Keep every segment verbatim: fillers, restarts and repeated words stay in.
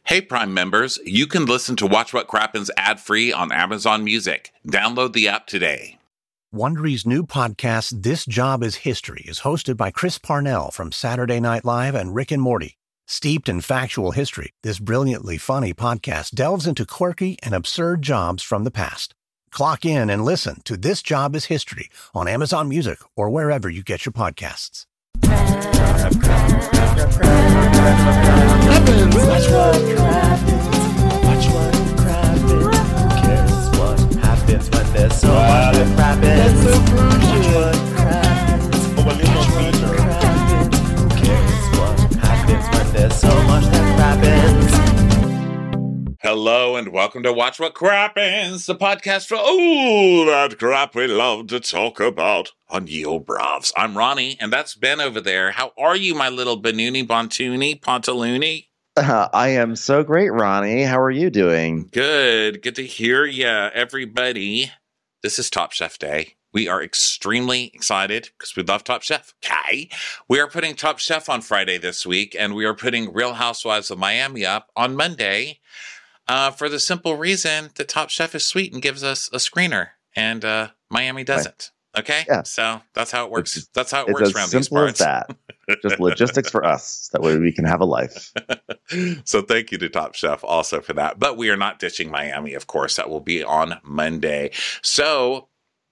Hey, Prime members, you can listen to Watch What Crappens ad-free on Amazon Music. Download the app today. Wondery's new podcast, This Job is History, is hosted by Chris Parnell from Saturday Night Live and Rick and Morty. Steeped in factual history, this brilliantly funny podcast delves into quirky and absurd jobs from the past. Clock in and listen to This Job is History on Amazon Music or wherever you get your podcasts. Happens. Watch what crappens. Watch what crappens. Who cares what happens when there's so much that crappens? Watch what crappens. Watch what crappens. Who cares what happens when there's so much that crappens? Hello and welcome to Watch What Crappens, the podcast for all that crap we love to talk about on Ye Olde Bravs. I'm Ronnie, and that's Ben over there. How are you, my little Banooni Bontooni Pontaloonie? Uh, I am so great, Ronnie. How are you doing? Good. Good to hear ya, everybody. This is Top Chef Day. We are extremely excited because we love Top Chef. Okay. We are putting Top Chef on Friday this week, and we are putting Real Housewives of Miami up on Monday. Uh, for the simple reason that Top Chef is sweet and gives us a screener, and uh, Miami doesn't. Right. Okay, yeah. So that's how it works. It's, that's how it it's works as around these simple parts. As that. Just logistics for us. That way we can have a life. So thank you to Top Chef also for that. But we are not ditching Miami, of course. That will be on Monday. So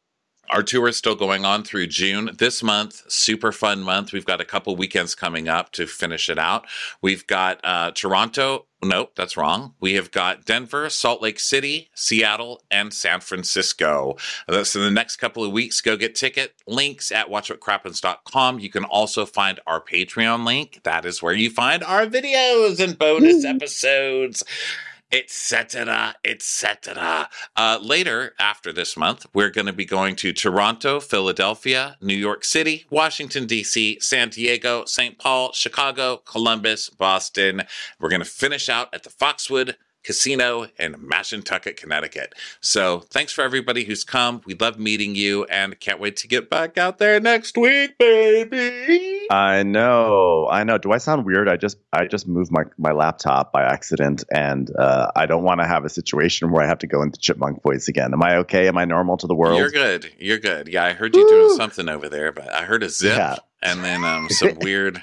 our tour is still going on through June. This month, super fun month. We've got a couple weekends coming up to finish it out. We've got uh, Toronto. Nope, that's wrong. We have got Denver, Salt Lake City, Seattle, and San Francisco. So in the next couple of weeks, go get ticket links at watch what crappens dot com. You can also find our Patreon link. That is where you find our videos and bonus episodes, et cetera, et cetera. Uh, later, after this month, we're going to be going to Toronto, Philadelphia, New York City, Washington, D C, San Diego, Saint Paul, Chicago, Columbus, Boston. We're going to finish out at the Foxwood Casino in Mashantucket, Connecticut. So thanks for everybody who's come. We love meeting you and can't wait to get back out there next week, baby. I know. I know. Do I sound weird? I just I just moved my, my laptop by accident, and uh, I don't want to have a situation where I have to go into chipmunk voice again. Am I okay? Am I normal to the world? You're good. You're good. Yeah, I heard you Woo! doing something over there, but I heard a zip yeah. and then um, some weird...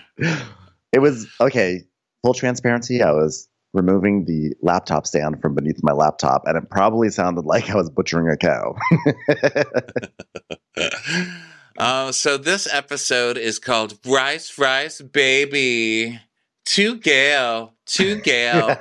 It was, okay, full transparency, I was removing the laptop stand from beneath my laptop, and it probably sounded like I was butchering a cow. uh, so this episode is called Rice, Rice, Baby. To Gail. To Gail.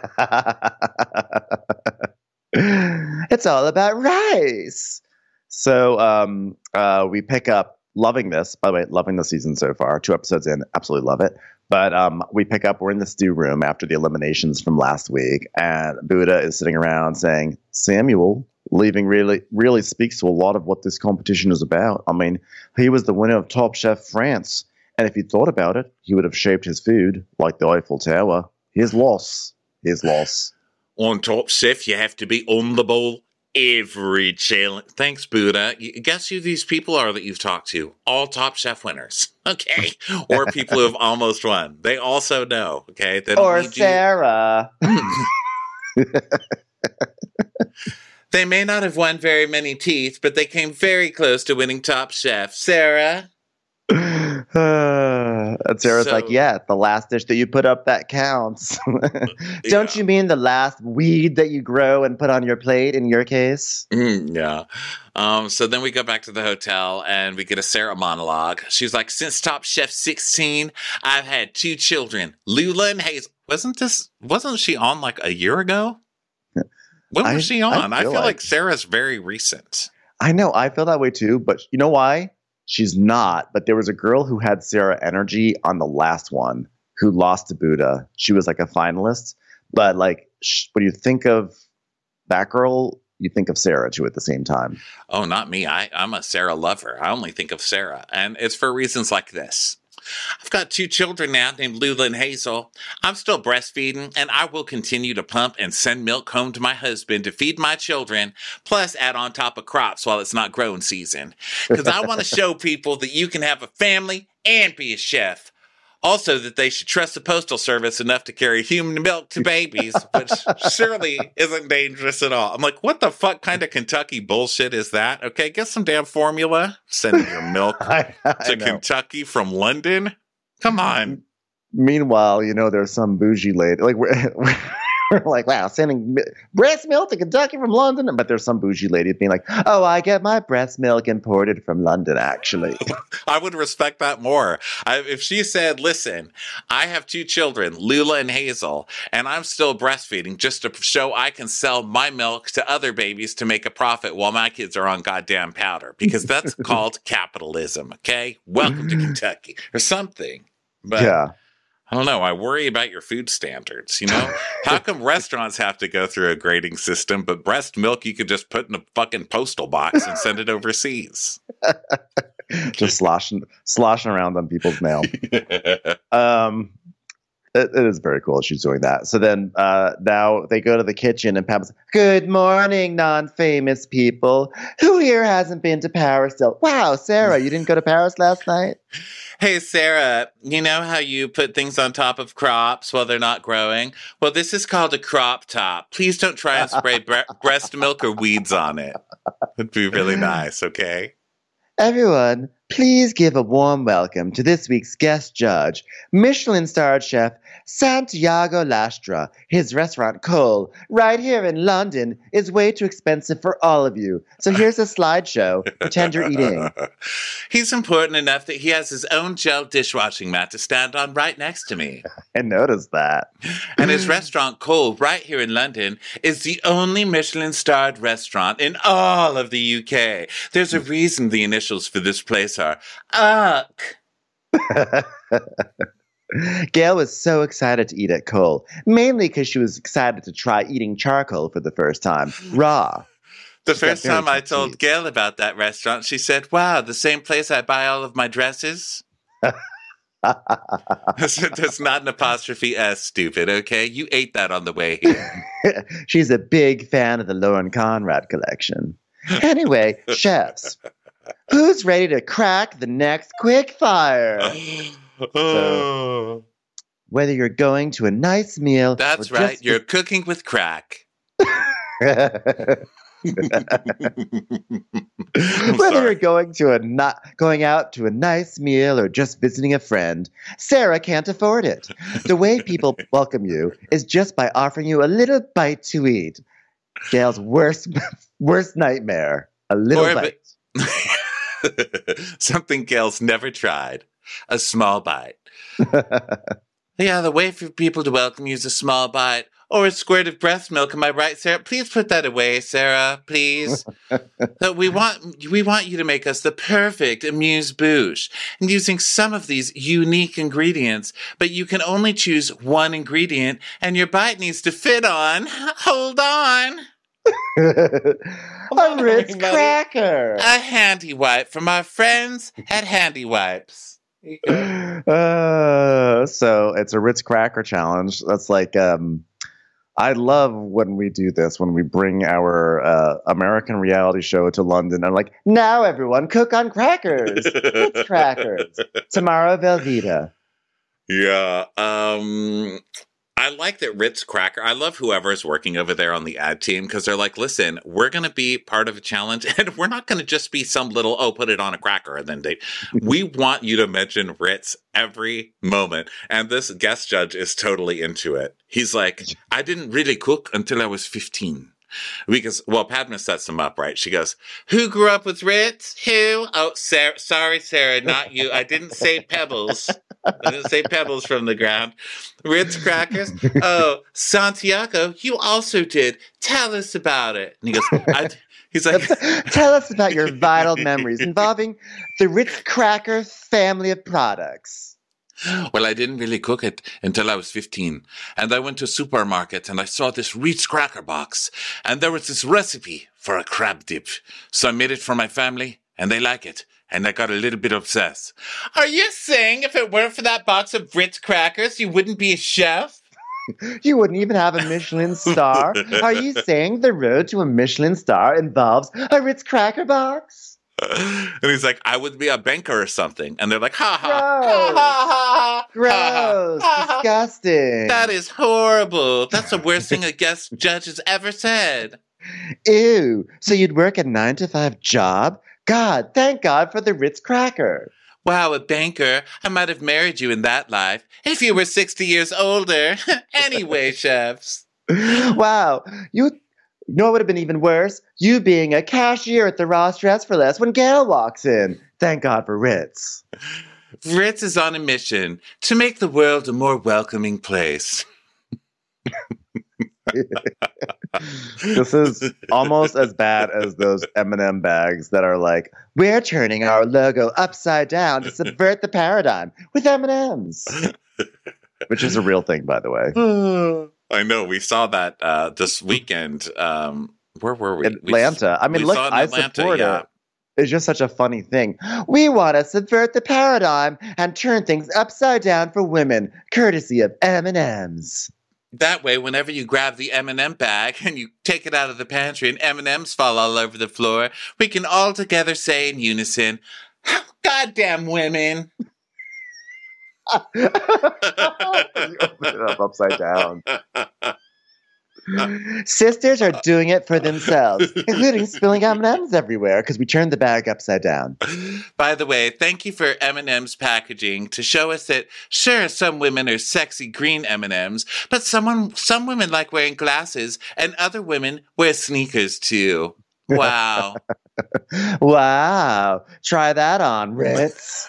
It's all about rice. So um, uh, we pick up, loving this, by the way, loving the season so far. Two episodes in, absolutely love it. But um, we pick up, we're in the stew room after the eliminations from last week, and Buddha is sitting around saying, Samuel, leaving really really speaks to a lot of what this competition is about. I mean, he was the winner of Top Chef France, and if he thought about it, he would have shaped his food like the Eiffel Tower. His loss. His loss. On Top Chef, you have to be on the ball every challenge. Thanks, Buddha. Guess who these people are that you've talked to? All Top Chef winners, okay? Or people who have almost won. They also know, okay? They don't or need Sarah. You. They may not have won very many teeth, but they came very close to winning Top Chef. Sarah? Uh, and Sarah's so, like, yeah, the last dish that you put up, that counts. Don't yeah. you mean the last weed that you grow and put on your plate in your case? Mm, yeah. Um, so then we go back to the hotel and we get a Sarah monologue. She's like, since Top Chef sixteen, I've had two children, Lula and Hazel. Wasn't this, wasn't she on like a year ago? When was I, she on? I feel, I feel like, like Sarah's very recent. I know. I feel that way too. But you know why? She's not, but there was a girl who had Sarah energy on the last one who lost to Buddha. She was like a finalist, but like sh- when you think of that girl, you think of Sarah too at the same time. Oh, not me. I, I'm a Sarah lover. I only think of Sarah, and it's for reasons like this. I've got two children now named Lula and Hazel. I'm still breastfeeding, and I will continue to pump and send milk home to my husband to feed my children, plus add on top of crops while it's not growing season. Because I want to show people that you can have a family and be a chef Also, that they should trust the Postal Service enough to carry human milk to babies, which surely isn't dangerous at all. I'm like, what the fuck kind of Kentucky bullshit is that? Okay, get some damn formula. Send your milk I, I to know. Kentucky from London. Come on. Meanwhile, you know, there's some bougie lady. Like, we're, we're like, wow, sending mi- breast milk to Kentucky from London. But there's some bougie lady being like, oh, I get my breast milk imported from London, actually. I would respect that more. I, if she said, listen, I have two children, Lula and Hazel, and I'm still breastfeeding just to show I can sell my milk to other babies to make a profit while my kids are on goddamn powder, because that's called capitalism, okay? Welcome to Kentucky or something. But Yeah. I don't know. I worry about your food standards, you know? How come restaurants have to go through a grading system, but breast milk you could just put in a fucking postal box and send it overseas? Just sloshing, sloshing around on people's mail. Um, it, it is very cool she's doing that. So then uh, now they go to the kitchen and Pam's, good morning, non-famous people. Who here hasn't been to Paris still? Wow, Sarah, you didn't go to Paris last night? Hey, Sarah, you know how you put things on top of crops while they're not growing? Well, this is called a crop top. Please don't try and spray bre- breast milk or weeds on it. It'd be really nice, okay? Everyone, please give a warm welcome to this week's guest judge, Michelin-starred chef Santiago Lastra. His restaurant, Cole, right here in London, is way too expensive for all of you. So here's a slideshow. Pretend you're eating. He's important enough that he has his own gel dishwashing mat to stand on right next to me. I noticed that. And his restaurant, Cole, right here in London, is the only Michelin-starred restaurant in all of the U K. There's a reason the initials for this place are U K. Gail was so excited to eat at Cole, mainly because she was excited to try eating charcoal for the first time, raw. The She's got first very time I confused. told Gail about that restaurant, she said, wow, the same place I buy all of my dresses? That's not an apostrophe S, stupid, okay? You ate that on the way here. She's a big fan of the Lauren Conrad collection. Anyway, chefs, who's ready to crack the next quick fire? Oh, Whether you're going to a nice meal, that's or right. just You're cooking with crack. Whether I'm you're sorry. going to a not going out to a nice meal or just visiting a friend, Sarah can't afford it. The way people welcome you is just by offering you a little bite to eat. Gail's worst worst nightmare. A little Or bite. Something Gail's never tried. A small bite. Yeah, the way for people to welcome you is a small bite. Or a squirt of breast milk. Am I right, Sarah? Please put that away, Sarah. Please. Uh, we want we want you to make us the perfect amuse-bouche. And using some of these unique ingredients, but you can only choose one ingredient, and your bite needs to fit on. Hold on. A on, Ritz everybody. cracker. A handy wipe from our friends at Handy Wipes. Uh, so it's a Ritz cracker challenge. That's like, um, I love when we do this, when we bring our uh, American reality show to London. I'm like, now everyone cook on crackers. Ritz crackers. Tamara Velveeta. Yeah. Um, I like that Ritz Cracker. I love whoever is working over there on the ad team because they're like, listen, we're going to be part of a challenge and we're not going to just be some little, oh, put it on a cracker and then they, we want you to mention Ritz every moment. And this guest judge is totally into it. He's like, I didn't really cook until I was fifteen. Because, well, Padma sets them up, right? She goes, who grew up with Ritz? Who? Oh, Sarah, sorry, Sarah, not you. I didn't say Pebbles. I didn't say Pebbles from the ground. Ritz crackers? Oh, Santiago, you also did. Tell us about it. And he goes, I, he's like, Tell us about your vital memories involving the Ritz cracker family of products. well, I didn't really cook it until I was fifteen. And I went to a supermarket and I saw this Ritz cracker box. And there was this recipe for a crab dip. So I made it for my family and they like it. And I got a little bit obsessed. Are you saying if it weren't for that box of Ritz crackers, you wouldn't be a chef? You wouldn't even have a Michelin star? Are you saying the road to a Michelin star involves a Ritz cracker box? And he's like, I would be a banker or something. And they're like, ha ha. Gross. Ha ha ha. Gross. Ha, ha. Disgusting. That is horrible. That's the worst thing a guest judge has ever said. Ew. So you'd work a nine to five job? God, thank God for the Ritz cracker. Wow, a banker. I might have married you in that life if you were sixty years older. Anyway, chefs. Wow. You You know what would have been even worse? You being a cashier at the Ross Dress for Less when Gail walks in. Thank God for Ritz. Ritz is on a mission to make the world a more welcoming place. This is almost as bad as those M and M bags that are like, we're turning our logo upside down to subvert the paradigm with M and M's. Which is a real thing, by the way. I know. We saw that uh, this weekend. Um, where were we? Atlanta. We, I mean, we look, saw it in I Atlanta, support yeah. it. It's just such a funny thing. We want to subvert the paradigm and turn things upside down for women, courtesy of M and M's. That way, whenever you grab the M and M bag and you take it out of the pantry and M and M's fall all over the floor, we can all together say in unison, "Goddamn women!" You open it up upside down. Sisters are doing it for themselves, including spilling M and M's everywhere because we turned the bag upside down. By the way, thank you for M and M's packaging to show us that, sure, some women are sexy green M and M's, but someone, some women like wearing glasses and other women wear sneakers too. Wow. Wow. Try that on, Ritz.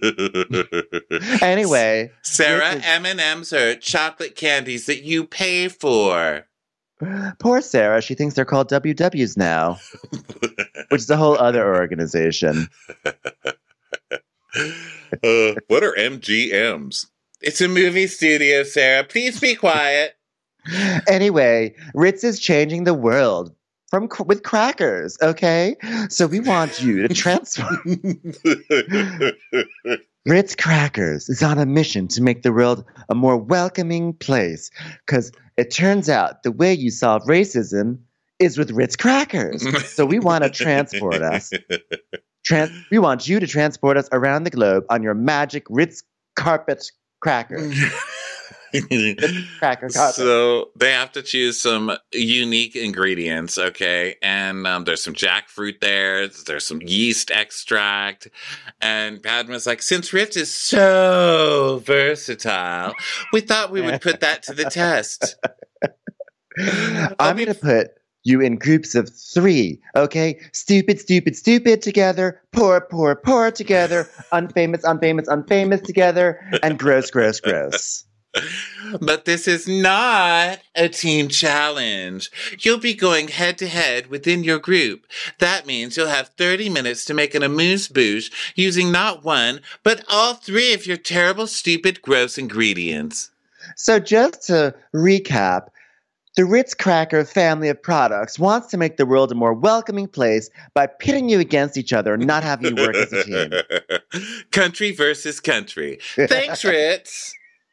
Anyway. Sarah, Ritz is- M and M's are chocolate candies that you pay for. Poor Sarah. She thinks they're called W Ws now, which is a whole other organization. uh, what are M G M's? It's a movie studio, Sarah. Please be quiet. Anyway, Ritz is changing the world from with crackers, okay? So we want you to transform. Ritz Crackers is on a mission to make the world a more welcoming place because it turns out the way you solve racism is with Ritz Crackers. So we want to transport us. Trans- we want you to transport us around the globe on your magic Ritz carpet cracker. Cracker carpet. So they have to choose some unique ingredients, okay? And um, there's some jackfruit there. There's some yeast extract. And Padma's like, since Ritz is so versatile, we thought we would put that to the test. I'm going to put you in groups of three, okay? Stupid, stupid, stupid together. Poor, poor, poor together. Unfamous, unfamous, unfamous together. And gross, gross, gross. But this is not a team challenge. You'll be going head to head within your group. That means you'll have thirty minutes to make an amuse-bouche using not one, but all three of your terrible, stupid, gross ingredients. So just to recap, the Ritz Cracker family of products wants to make the world a more welcoming place by pitting you against each other and not having you work as a team. Country versus country. Thanks, Ritz.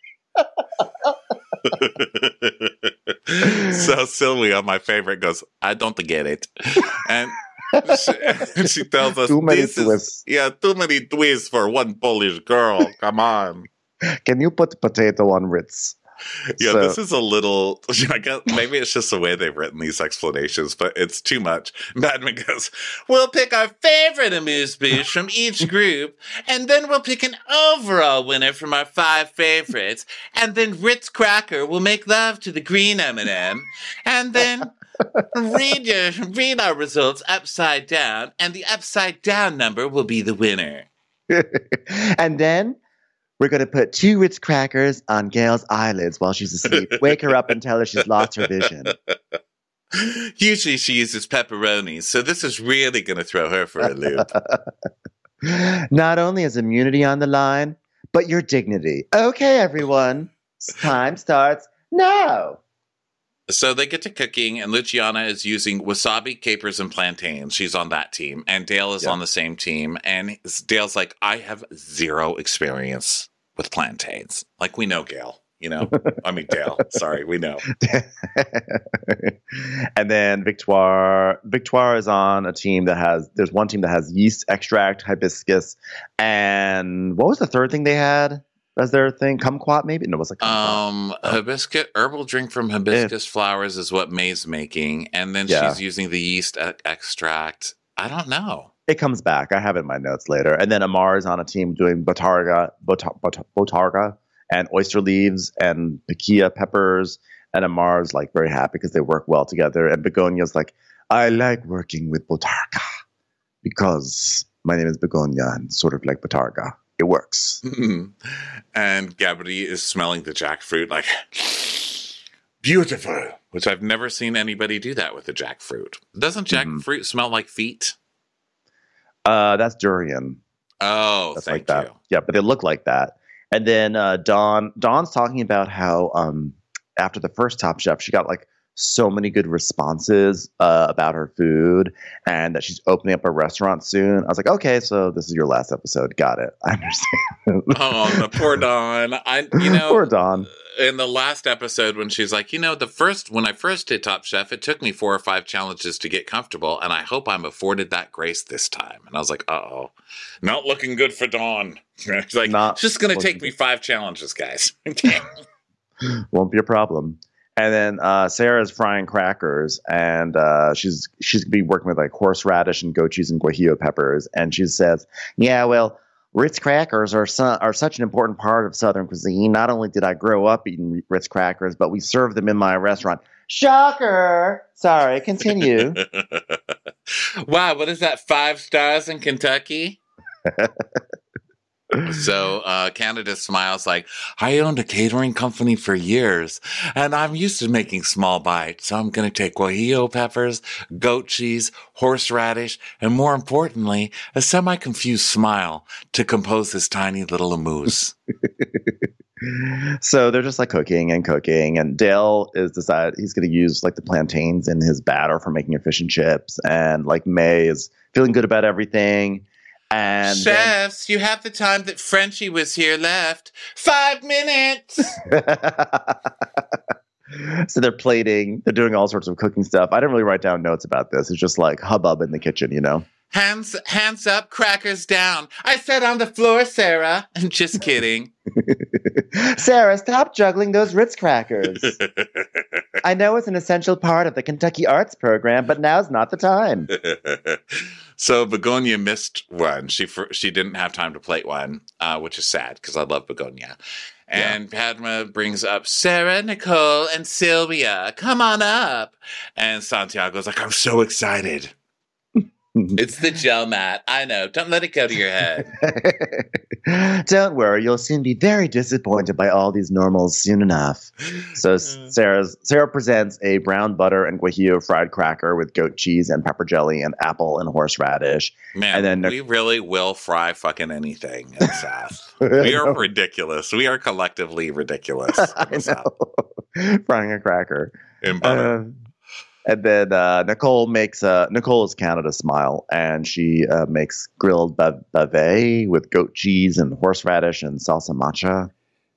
So Sylvia, my favorite, goes, I don't get it. And she, she tells us, too many this twists. Is, yeah, too many twists for one Polish girl. Come on. Can you put potato on Ritz? Yeah, So- this is a little, I guess maybe it's just the way they've written these explanations, but it's too much. Badman goes, we'll pick our favorite amuse-bouche from each group, and then we'll pick an overall winner from our five favorites, and then Ritz Cracker will make love to the green M and M, and then read your read our results upside down, and the upside down number will be the winner. And then we're going to put two Ritz Crackers on Gail's eyelids while she's asleep. Wake her up and tell her she's lost her vision. Usually she uses pepperonis, so this is really going to throw her for a loop. Not only is immunity on the line, but your dignity. Okay, everyone. Time starts now. So they get to cooking, and Luciana is using wasabi, capers, and plantains. She's on that team. And Dale is Yeah. on the same team. And Dale's like, I have zero experience with plantains. Like, we know Gail. you know? I mean, Dale. Sorry, we know. And then Victoire. Victoire is on a team that has, there's one team that has yeast extract, hibiscus, and what was the third thing they had as their thing? Kumquat, maybe? No, it was like kumquat. Um, Oh. hibiscus, herbal drink from hibiscus flowers is what May's making. And then Yeah. she's using the yeast e- extract. I don't know. It comes back. I have it in my notes later. And then Amar is on a team doing botarga, bota- bota- botarga and oyster leaves and piquia peppers. And Amar's like very happy because they work well together. And Begonia's like, I like working with botarga because my name is Begonia and sort of like botarga. It works. And Gabby is smelling the jackfruit like, beautiful, which I've never seen anybody do that with the jackfruit. Doesn't jackfruit Mm-hmm. smell like feet? Uh, that's durian. Oh, That's thank like that. you. Yeah, but they look like that. And then uh, Dawn, Dawn's talking about how um, after the first Top Chef, she got like so many good responses uh, about her food, and that she's opening up a restaurant soon. I was like, okay, so this is your last episode. Got it. I understand. Oh, the poor Dawn. I, you know, Poor Dawn. in the last episode when she's like, you know, the first when I first did Top Chef, it took me four or five challenges to get comfortable, and I hope I'm afforded that grace this time. And I was like, uh oh, not looking good for Dawn. She's like, Not it's just going to take looking me five challenges, guys. Okay. Won't be a problem. And then uh, Sarah's frying crackers, and uh, she's she's gonna be working with like horseradish and goat cheese and guajillo peppers. And she says, "Yeah, well, Ritz crackers are su- are such an important part of Southern cuisine. Not only did I grow up eating Ritz crackers, but we serve them in my restaurant." Shocker! Sorry, continue. Wow, what is that? Five stars in Kentucky? So uh, Canada smiles like, I owned a catering company for years, and I'm used to making small bites. So I'm going to take guajillo peppers, goat cheese, horseradish, and more importantly, a semi-confused smile to compose this tiny little amuse. So they're just like cooking and cooking, and Dale is decided he's going to use like the plantains in his batter for making fish and chips, and like May is feeling good about everything. And Chefs, you have the time that Frenchie was here left. Five minutes. then, so they're plating, they're doing all sorts of cooking stuff. I didn't really write down notes about this. It's just like hubbub in the kitchen, you know. Hands, hands up, crackers down. I said on the floor, Sarah. Just kidding. Sarah, stop juggling those Ritz crackers. I know it's an essential part of the Kentucky Arts program, but now's not the time. So Begonia missed one. She for, she didn't have time to plate one, uh, which is sad because I love Begonia. And yeah. Padma brings up Sarah, Nicole, and Sylvia. Come on up. And Santiago's like, I'm so excited. It's the gel mat. I know. Don't let it go to your head. Don't worry. You'll soon be very disappointed by all these normals soon enough. So Sarah's Sarah presents a brown butter and guajillo fried cracker with goat cheese and pepper jelly and apple and horseradish. Man, and then we really will fry fucking anything in the South. We are ridiculous. We are collectively ridiculous. I know. Frying a cracker. In butter. Uh, And then uh, Nicole makes uh, Nicole is Canada smile, and she uh, makes grilled bavette with goat cheese and horseradish and salsa matcha.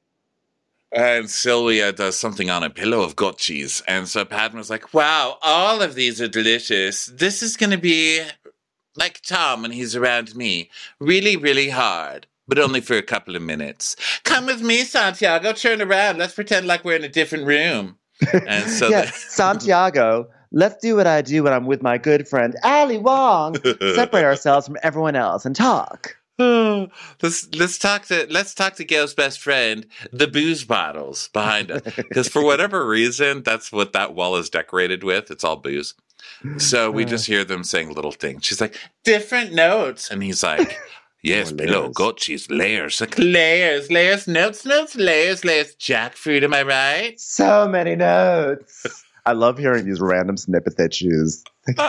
And Sylvia does something on a pillow of goat cheese, and so Padma's like, "Wow, all of these are delicious. This is going to be like Tom when he's around me, really, really hard." But only for a couple of minutes. Come with me, Santiago. Turn around. Let's pretend like we're in a different room. And so, yeah, the- Santiago. Let's do what I do when I'm with my good friend Ali Wong. Separate ourselves from everyone else and talk. let's let's talk to let's talk to Gail's best friend, the booze bottles behind us, because for whatever reason, that's what that wall is decorated with. It's all booze. So we just hear them saying little things. She's like, different notes, and he's like, yes, pillow, goat cheese, layers, like layers, layers, notes, notes, layers, layers, jackfruit. Am I right? So many notes. I love hearing these random snippets they choose.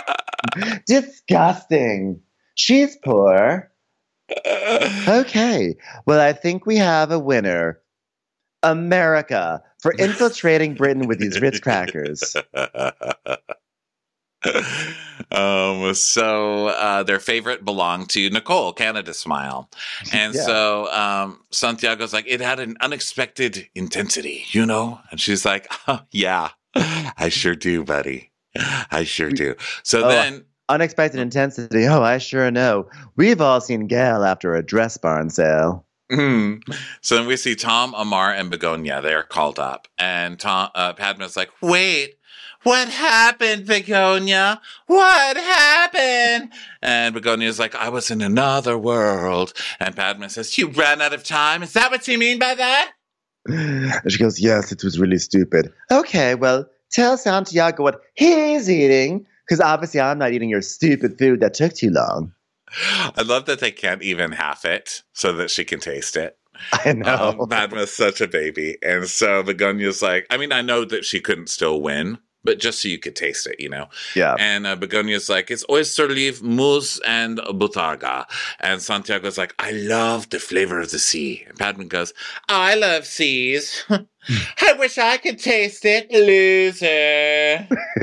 Disgusting. She's poor. Okay. Well, I think we have a winner. America for infiltrating Britain with these Ritz crackers. Um, so uh, their favorite belonged to Nicole, Canada Smile. And Yeah. so um, Santiago's like, it had an unexpected intensity, you know? And she's like, oh, yeah, I sure do, buddy. I sure do. So Oh, then... Unexpected intensity. Oh, I sure know. We've all seen Gail after a dress barn sale. Mm. So then we see Tom, Amar, and Begonia. They're called up. And Tom, uh, Padma's like, wait, what happened, Begonia? What happened? And Begonia's like, I was in another world. And Padma says, you ran out of time? Is that what you mean by that? And she goes, yes, it was really stupid. Okay, well, tell Santiago what he's eating, because obviously I'm not eating your stupid food that took too long. I love that they can't even half it so that she can taste it. I know. Um, Padma's such a baby. And so Begonia's like, I mean, I know that she couldn't still win, but just so you could taste it, you know? Yeah. And uh, Begonia's like, it's oyster leaf, mousse, and butarga. And Santiago's like, I love the flavor of the sea. And Padma goes, I love seas. I wish I could taste it, loser.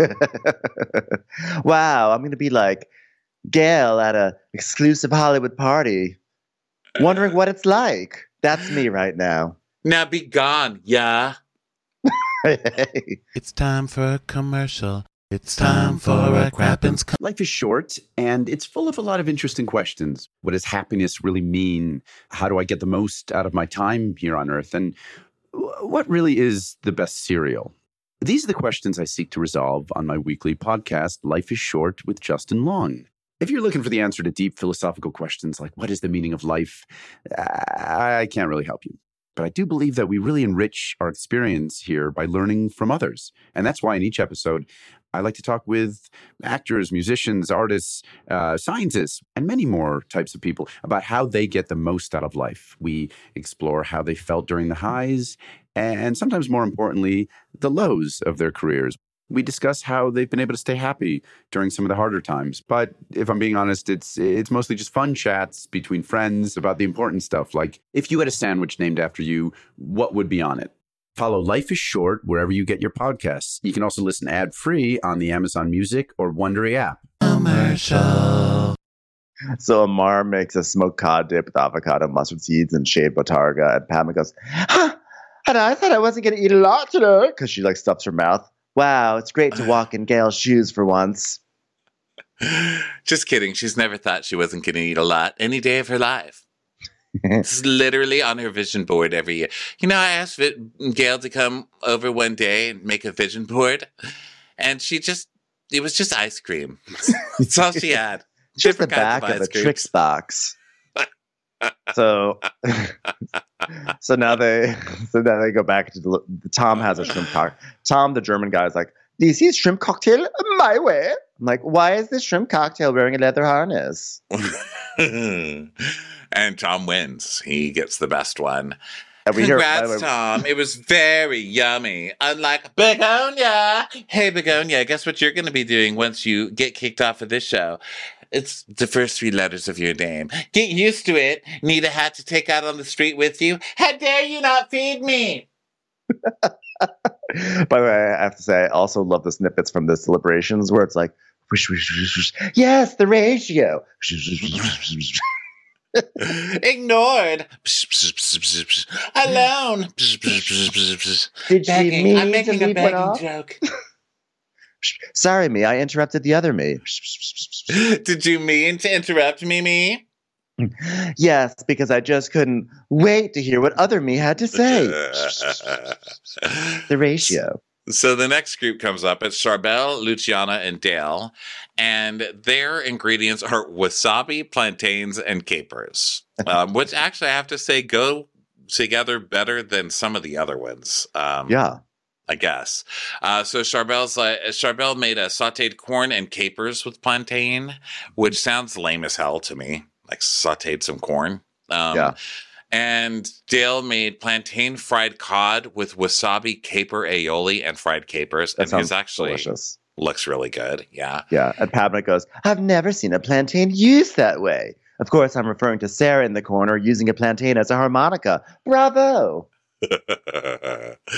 Wow, I'm going to be like Gail at a exclusive Hollywood party, wondering what it's like. That's me right now. Now be gone, yeah? It's time for a commercial. It's time for a Crappens. Com- Life is short, and it's full of a lot of interesting questions. What does happiness really mean? How do I get the most out of my time here on Earth? And what really is the best cereal? These are the questions I seek to resolve on my weekly podcast, Life is Short with Justin Long. If you're looking for the answer to deep philosophical questions like what is the meaning of life, I can't really help you. But I do believe that we really enrich our experience here by learning from others. And that's why in each episode, I like to talk with actors, musicians, artists, uh, scientists, and many more types of people about how they get the most out of life. We explore how they felt during the highs and sometimes more importantly, the lows of their careers. We discuss how they've been able to stay happy during some of the harder times. But if I'm being honest, it's it's mostly just fun chats between friends about the important stuff. Like, if you had a sandwich named after you, what would be on it? Follow Life is Short wherever you get your podcasts. You can also listen ad-free on the Amazon Music or Wondery app. Commercial. So Amar makes a smoked cod dip with avocado, mustard seeds, and shaved botarga. And Padma goes, huh, and I thought I wasn't going to eat a lot today, because she like stuffs her mouth. Wow, it's great to walk in Gail's shoes for once. Just kidding. She's never thought she wasn't going to eat a lot any day of her life. It's literally on her vision board every year. You know, I asked Gail to come over one day and make a vision board, and she just, it was just ice cream. That's all she had. Just the Different kinds back of, of a ice cream. Trix box. So, so now they, so now they go back to the, Tom has a shrimp cocktail. Tom, the German guy, is like, "This is shrimp cocktail my way." I'm like, "Why is this shrimp cocktail wearing a leather harness?" And Tom wins. He gets the best one. And we hear- by the Congrats, way- Tom. It was very yummy. Unlike Begonia. Hey, Begonia, guess what you're going to be doing once you get kicked off of this show? It's the first three letters of your name. Get used to it. Need a hat to take out on the street with you? How dare you not feed me? By the way, I have to say, I also love the snippets from the celebrations where it's like, whoosh, whoosh, whoosh, whoosh. Yes, the ratio. Ignored. Alone. Did she mean I'm to making a leave one begging off? joke. Sorry, me. I interrupted the other me. Did you mean to interrupt me, me? Yes, because I just couldn't wait to hear what other me had to say. The ratio. So the next group comes up. It's Charbel, Luciana, and Dale. And their ingredients are wasabi, plantains, and capers. Um, which actually, I have to say, go together better than some of the other ones. Um, Yeah. I guess. Uh, so Charbel's like, Charbel made a sauteed corn and capers with plantain, which sounds lame as hell to me. Like sauteed some corn. Um, Yeah. And Dale made plantain fried cod with wasabi, caper aioli, and fried capers. That And sounds his actually delicious. looks really good. Yeah. Yeah. And Padma goes, I've never seen a plantain used that way. Of course, I'm referring to Sarah in the corner using a plantain as a harmonica. Bravo.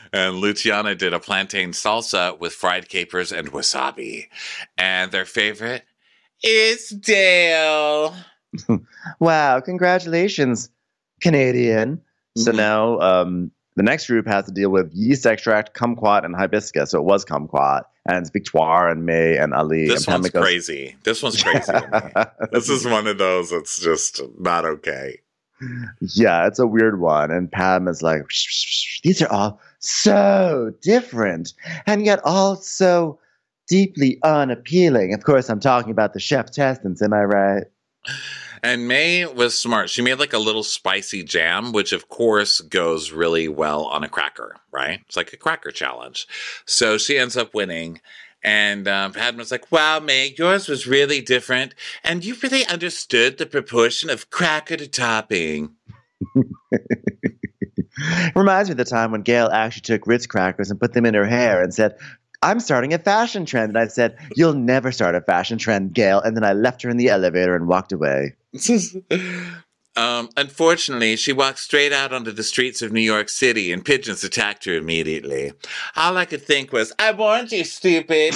And Luciana did a plantain salsa with fried capers and wasabi. And their favorite is Dale. Wow, congratulations, Canadian. Mm-hmm. So now um, the next group has to deal with yeast extract, kumquat, and hibiscus. So it was kumquat, and it's Victoire and May and Ali. This and one's crazy. This one's crazy to me. This is one of those that's just not okay. Yeah, it's a weird one. And Pam is like, these are all so different, and yet all so deeply unappealing. Of course, I'm talking about the chef testants, am I right? And May was smart. She made like a little spicy jam, which of course goes really well on a cracker, right? It's like a cracker challenge. So she ends up winning. And um, Padma's like, wow, May, yours was really different. And you really understood the proportion of cracker to topping. Reminds me of the time when Gail actually took Ritz crackers and put them in her hair and said, I'm starting a fashion trend. And I said, you'll never start a fashion trend, Gail. And then I left her in the elevator and walked away. um, unfortunately, she walked straight out onto the streets of New York City and pigeons attacked her immediately. All I could think was, I warned you, stupid.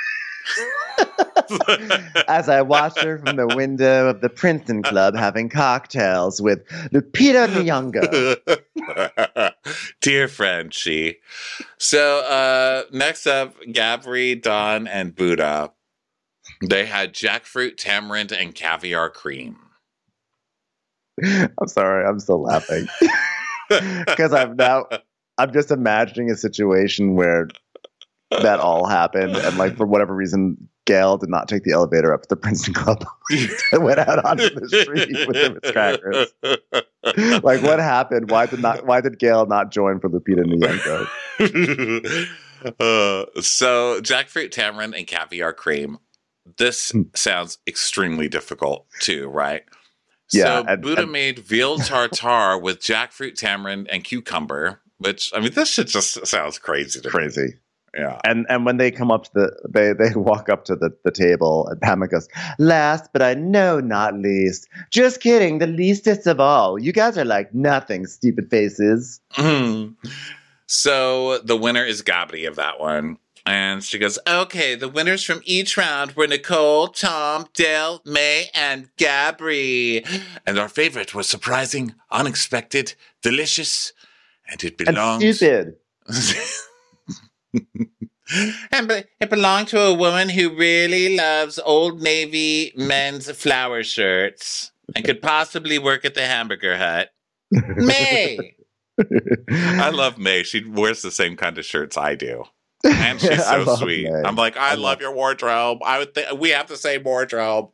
As I watched her from the window of the Princeton Club having cocktails with Lupita Nyong'o. Dear friend, she. So uh, next up, Gabri, Don, and Buddha. They had jackfruit, tamarind, and caviar cream. I'm sorry, I'm still laughing. Because I'm now, I'm just imagining a situation where that all happened, and like for whatever reason, Gail did not take the elevator up to the Princeton Club and went out onto the street with them as crackers. Like, what happened? Why did not? Why did Gail not join for Lupita Nyong'o? uh, so, jackfruit, tamarind, and caviar cream. This sounds extremely difficult, too, right? Yeah. So, and, Buddha and, made veal tartare with jackfruit, tamarind, and cucumber. Which, I mean, this shit just sounds crazy to crazy. me. Yeah. And and when they come up to the they they walk up to the, the table and Pam goes, last but I know not least. Just kidding, the leastest of all. You guys are like nothing, stupid faces. Mm-hmm. So the winner is Gabri of that one. And she goes, okay, the winners from each round were Nicole, Tom, Dale, May, and Gabri. And our favorite was surprising, unexpected, delicious, and it belongs... And stupid. And it belonged to a woman who really loves Old Navy men's flower shirts and could possibly work at the Hamburger Hut. May! I love May. She wears the same kind of shirts I do. And she's so sweet. May. I'm like, I, I love, love your wardrobe. I would think we have the same wardrobe.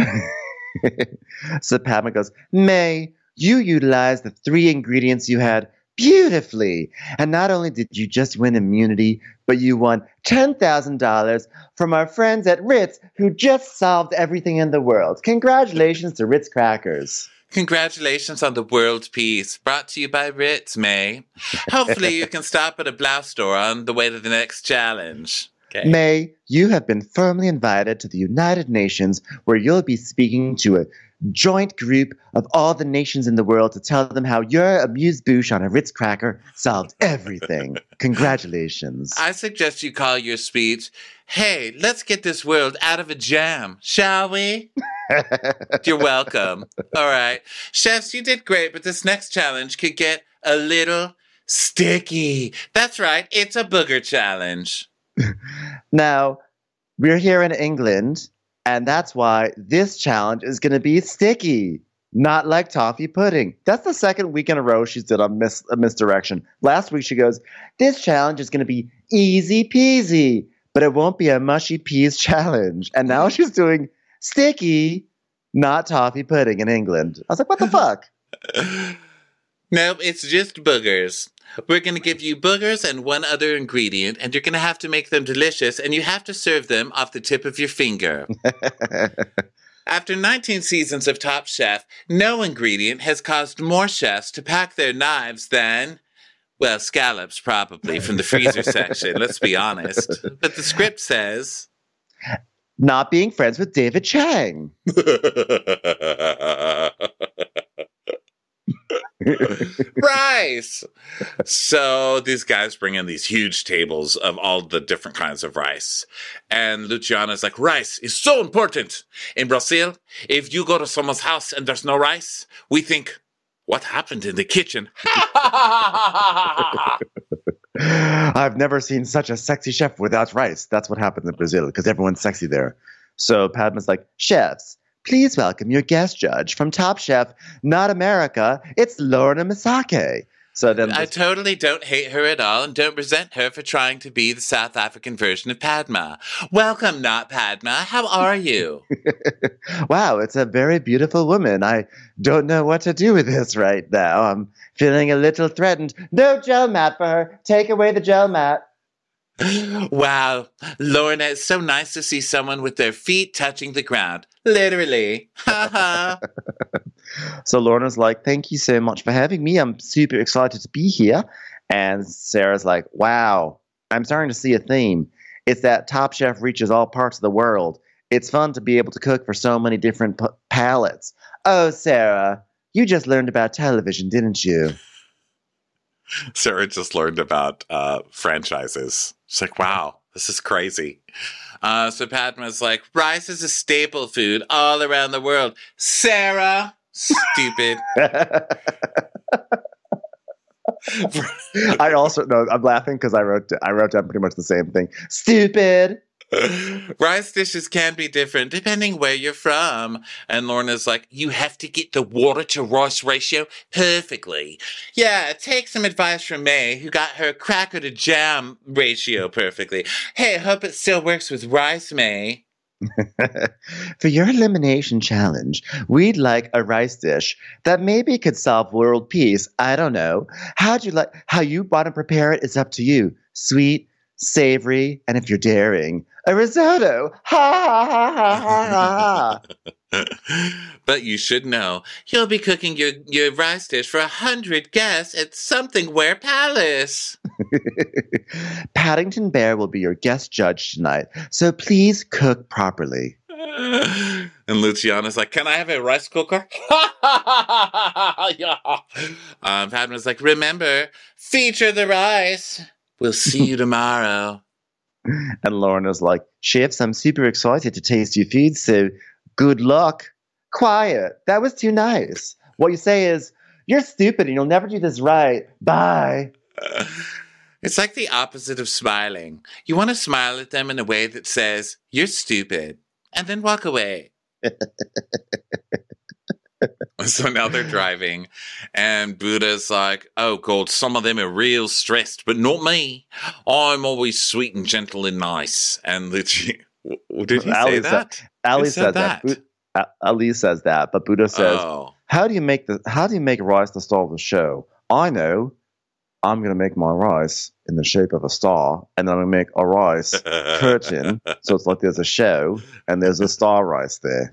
So Padma goes, May, you utilized the three ingredients you had beautifully. And not only did you just win immunity, but you won ten thousand dollars from our friends at Ritz who just solved everything in the world. Congratulations to Ritz Crackers. Congratulations on the world peace. Brought to you by Ritz, May. Hopefully you can stop at a blouse store on the way to the next challenge. Okay. May, you have been firmly invited to the United Nations, where you'll be speaking to a joint group of all the nations in the world to tell them how your amuse-bouche on a Ritz cracker solved everything. Congratulations. I suggest you call your speech, hey, let's get this world out of a jam, shall we? You're welcome. All right. Chefs, you did great, but this next challenge could get a little sticky. That's right. It's a booger challenge. Now, we're here in England, and that's why this challenge is going to be sticky, not like toffee pudding. That's the second week in a row she's did a, mis- a misdirection. Last week she goes, this challenge is going to be easy peasy, but it won't be a mushy peas challenge. And now she's doing sticky, not toffee pudding in England. I was like, what the fuck? Nope, it's just boogers. We're going to give you boogers and one other ingredient, and you're going to have to make them delicious, and you have to serve them off the tip of your finger. After nineteen seasons of Top Chef, no ingredient has caused more chefs to pack their knives than, well, scallops probably from the freezer section, let's be honest. But the script says... not being friends with David Rice. So these guys bring in these huge tables of all the different kinds of rice. And Luciana's like, rice is so important. In Brazil, if you go to someone's house and there's no rice, we think, what happened in the kitchen? I've never seen such a sexy chef without rice. That's what happens in Brazil because everyone's sexy there. So Padma's like, chefs, please welcome your guest judge from Top Chef, not America. It's Lorna Masake. So then I this- totally don't hate her at all and don't resent her for trying to be the South African version of Padma. Welcome, not Padma. How are you? Wow, it's a very beautiful woman. I don't know what to do with this right now. I'm feeling a little threatened. No gel mat for her. Take away the gel mat. Wow, Lorna, it's so nice to see someone with their feet touching the ground. Literally. Ha ha. So Lorna's like, thank you so much for having me. I'm super excited to be here. And Sarah's like, wow, I'm starting to see a theme. It's that Top Chef reaches all parts of the world. It's fun to be able to cook for so many different p- palates. Oh, Sarah, you just learned about television, didn't you? Sarah just learned about uh, franchises. She's like, wow, this is crazy. Uh, so Padma's like, rice is a staple food all around the world. Sarah, stupid. I also no, I'm laughing because I wrote I wrote down pretty much the same thing. Stupid. Rice dishes can be different depending where you're from. And Lorna's like, you have to get the water to rice ratio perfectly. Yeah, take some advice from May, who got her cracker to jam ratio perfectly. Hey, hope it still works with rice, May. For your elimination challenge, we'd like a rice dish that maybe could solve world peace. I don't know. How'd you like how you want to prepare it is up to you. Sweet, savory, and if you're daring, a risotto. Ha ha ha ha ha. But you should know, you'll be cooking your, your rice dish for a hundred guests at Somethingware Palace. Paddington Bear will be your guest judge tonight, so please cook properly. And Luciana's like, can I have a rice cooker? Yeah. um, Padma's like, remember, feature the rice. We'll see you tomorrow. And Lorna's like, chefs, I'm super excited to taste your food, so good luck. Quiet. That was too nice. What you say is, you're stupid and you'll never do this right. Bye. Uh, it's like the opposite of smiling. You want to smile at them in a way that says, you're stupid, and then walk away. So now they're driving, and Buddha's like, oh, God, some of them are real stressed, but not me. I'm always sweet and gentle and nice. And Luci, did he Ali say that? Said, Ali Who said said that. that? Bu- Ali says that, but Buddha says, Oh. how do you make the how do you make rice the star of the show? I know. I'm going to make my rice in the shape of a star, and then I'm going to make a rice curtain. So it's like there's a show, and there's a star rice there.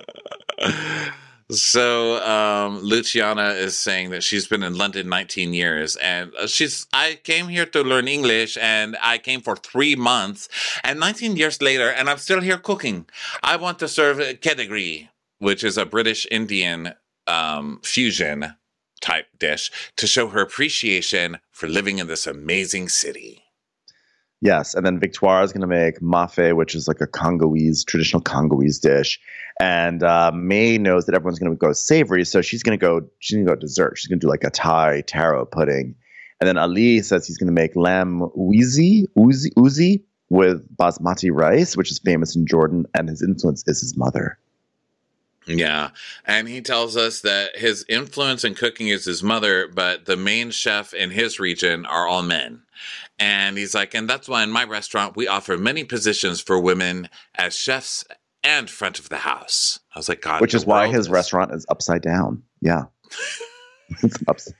So um, Luciana is saying that she's been in London nineteen years, and she's. I came here to learn English, and I came for three months, and nineteen years later, and I'm still here cooking. I want to serve kedegri, which is a British Indian um, fusion type dish, to show her appreciation for living in this amazing city. Yes, and then Victoire is going to make mafe, which is like a Congolese, traditional Congolese dish. And uh, May knows that everyone's going to go savory, so she's going to go. She's going to go dessert. She's going to do like a Thai taro pudding. And then Ali says he's going to make lamb uzi, uzi, uzi with basmati rice, which is famous in Jordan, and his influence is his mother. Yeah, and he tells us that his influence in cooking is his mother, but the main chef in his region are all men. And he's like, and that's why in my restaurant, we offer many positions for women as chefs and front of the house. I was like, God. Which is why his is... restaurant is upside down. Yeah. It's upside.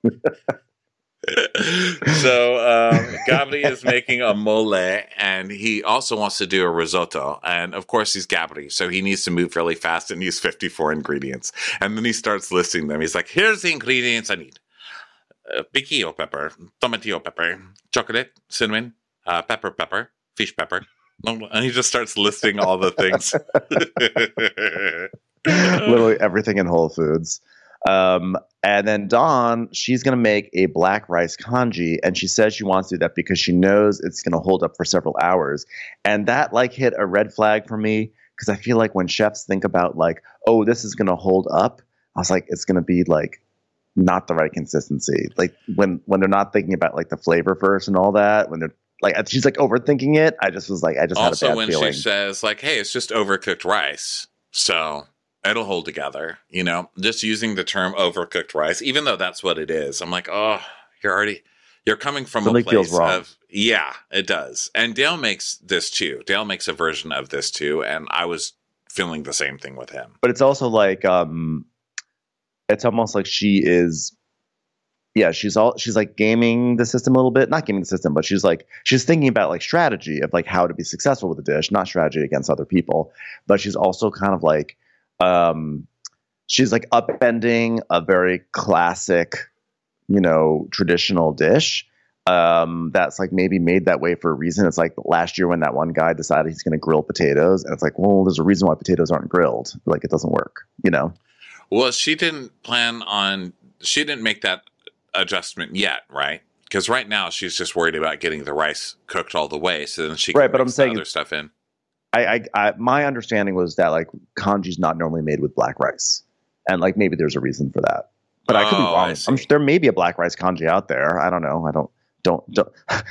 So um, Gabri is making a mole, and he also wants to do a risotto. And of course, he's Gabri, so he needs to move really fast and use fifty-four ingredients. And then he starts listing them. He's like, here's the ingredients I need. Uh, piquillo pepper, tomatillo pepper, chocolate, cinnamon, uh, pepper pepper, fish pepper. And he just starts listing all the things. Literally everything in Whole Foods. Um, and then Dawn, she's going to make a black rice congee, and she says she wants to do that because she knows it's going to hold up for several hours. And that like hit a red flag for me because I feel like when chefs think about like, oh, this is going to hold up, I was like, it's going to be like not the right consistency. Like when when they're not thinking about like the flavor first and all that, when they're like, she's like overthinking it. I just was like, I just also had a bad when feeling. she says like, hey, it's just overcooked rice, so it'll hold together, you know, just using the term overcooked rice, even though that's what it is. I'm like, oh, you're already, you're coming from Something a place feels wrong. of, yeah, it does. And Dale makes this too. Dale makes a version of this too. And I was feeling the same thing with him. But it's also like, um, it's almost like she is, yeah, she's all, she's like gaming the system a little bit, not gaming the system, but she's like, she's thinking about like strategy of like how to be successful with a dish, not strategy against other people. But she's also kind of like, Um, she's like upending a very classic, you know, traditional dish. Um, that's like maybe made that way for a reason. It's like last year when that one guy decided he's going to grill potatoes, and it's like, well, there's a reason why potatoes aren't grilled. Like it doesn't work, you know? Well, she didn't plan on, she didn't make that adjustment yet, right? Because right now she's just worried about getting the rice cooked all the way, so then she can Right, but mix I'm the saying- other stuff in. I, I, I, my understanding was that like congee's not normally made with black rice, and like maybe there's a reason for that. But I could be Oh, wrong. I I'm, see. there may be a black rice congee out there. I don't know. I don't don't don't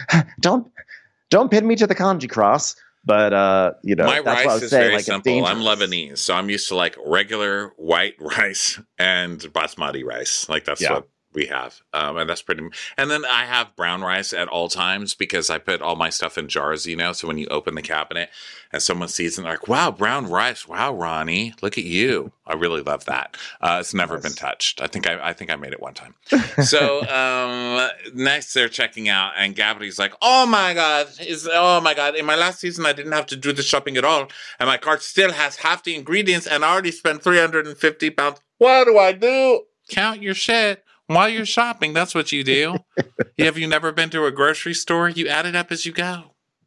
don't don't pin me to the congee cross. But uh, you know, My that's what I rice was is saying. very Like, it's simple. I'm dangerous. Lebanese, so I'm used to like regular white rice and basmati rice. Like that's Yeah. what we have, um, and that's pretty. And then I have brown rice at all times because I put all my stuff in jars. You know, so when you open the cabinet and someone sees it, they're like, "Wow, brown rice! Wow, Ronnie, look at you!" I really love that. Uh, it's never Nice. been touched. I think I, I think I made it one time. So um, next they're checking out, and Gabri's like, "Oh my god, is oh my god! In my last season, I didn't have to do the shopping at all, and my cart still has half the ingredients, and I already spent three hundred and fifty pounds. What do I do? Count your shit while you're shopping. That's what you do. Have you never been to a grocery store? You add it up as you go."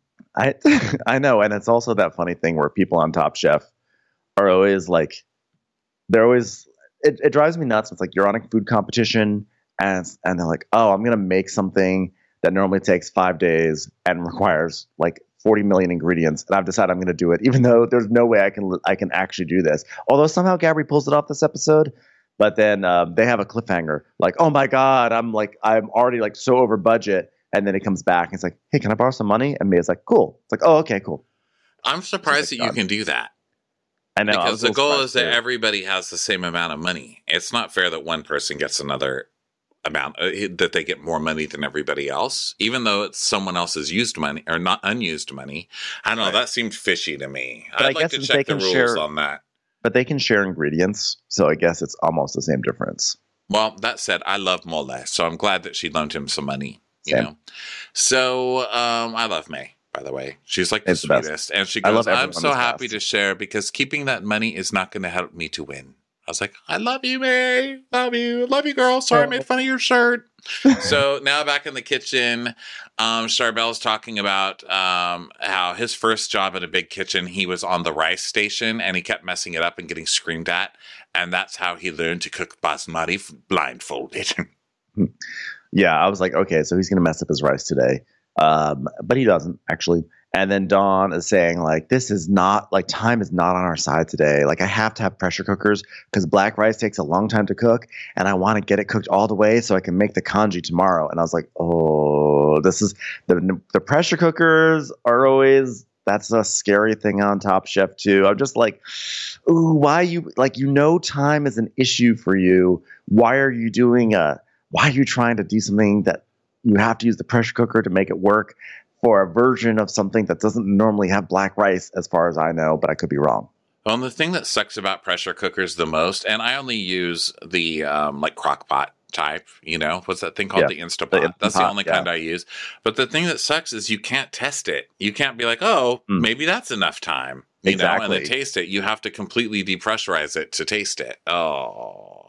I I know, and it's also that funny thing where people on Top Chef are always like, they're always. It, it drives me nuts. It's like you're on a food competition, and it's, and they're like, oh, I'm gonna make something that normally takes five days and requires like forty million ingredients, and I've decided I'm gonna do it, even though there's no way I can I can actually do this. Although somehow Gabri pulls it off this episode. But then um, they have a cliffhanger, like, oh my god, I'm like, I'm already like so over budget, and then it comes back and it's like, hey, can I borrow some money? And Mia's like, cool. It's like, oh, okay, cool. I'm surprised that you God. can do that. I know I Because was the a little goal is surprised that too. everybody has the same amount of money. It's not fair that one person gets another amount, uh, that they get more money than everybody else, even though it's someone else's used money or not unused money. I don't know. Right. That seemed fishy to me. But I I'd like guess to since check they the can rules share- on that. But they can share ingredients, so I guess it's almost the same difference. Well, that said, I love Mole, so I'm glad that she loaned him some money. You Same. know, so um, I love May. By the way, she's like the It's the best. sweetest, and she I goes, love "I'm everyone so who's happy best." to share because keeping that money is not going to help me to win." I was like, "I love you, May. Love you, love you, girl. Sorry, I made fun of your shirt." So now back in the kitchen, um, Charbel's talking about um, how his first job in a big kitchen, he was on the rice station and he kept messing it up and getting screamed at. And that's how he learned to cook basmati blindfolded. Yeah, I was like, okay, so he's gonna mess up his rice today, um, but he doesn't actually. And then Dawn is saying like, this is not like time is not on our side today. Like I have to have pressure cookers because black rice takes a long time to cook, and I want to get it cooked all the way so I can make the congee tomorrow. And I was like, oh, this is the the pressure cookers are always. That's a scary thing on Top Chef too. I'm just like, ooh, why you like you know time is an issue for you. Why are you doing a? Why are you trying to do something that you have to use the pressure cooker to make it work for a version of something that doesn't normally have black rice, as far as I know, but I could be wrong. Well, and the thing that sucks about pressure cookers the most, and I only use the um, like crock pot type, you know, what's that thing called? Yeah, the Instapot. the That's the Instapot, only yeah. kind I use. But the thing that sucks is you can't test it. You can't be like, oh, Mm. maybe that's enough time, you know, and Exactly. then taste it. You have to completely depressurize it to taste it. Oh.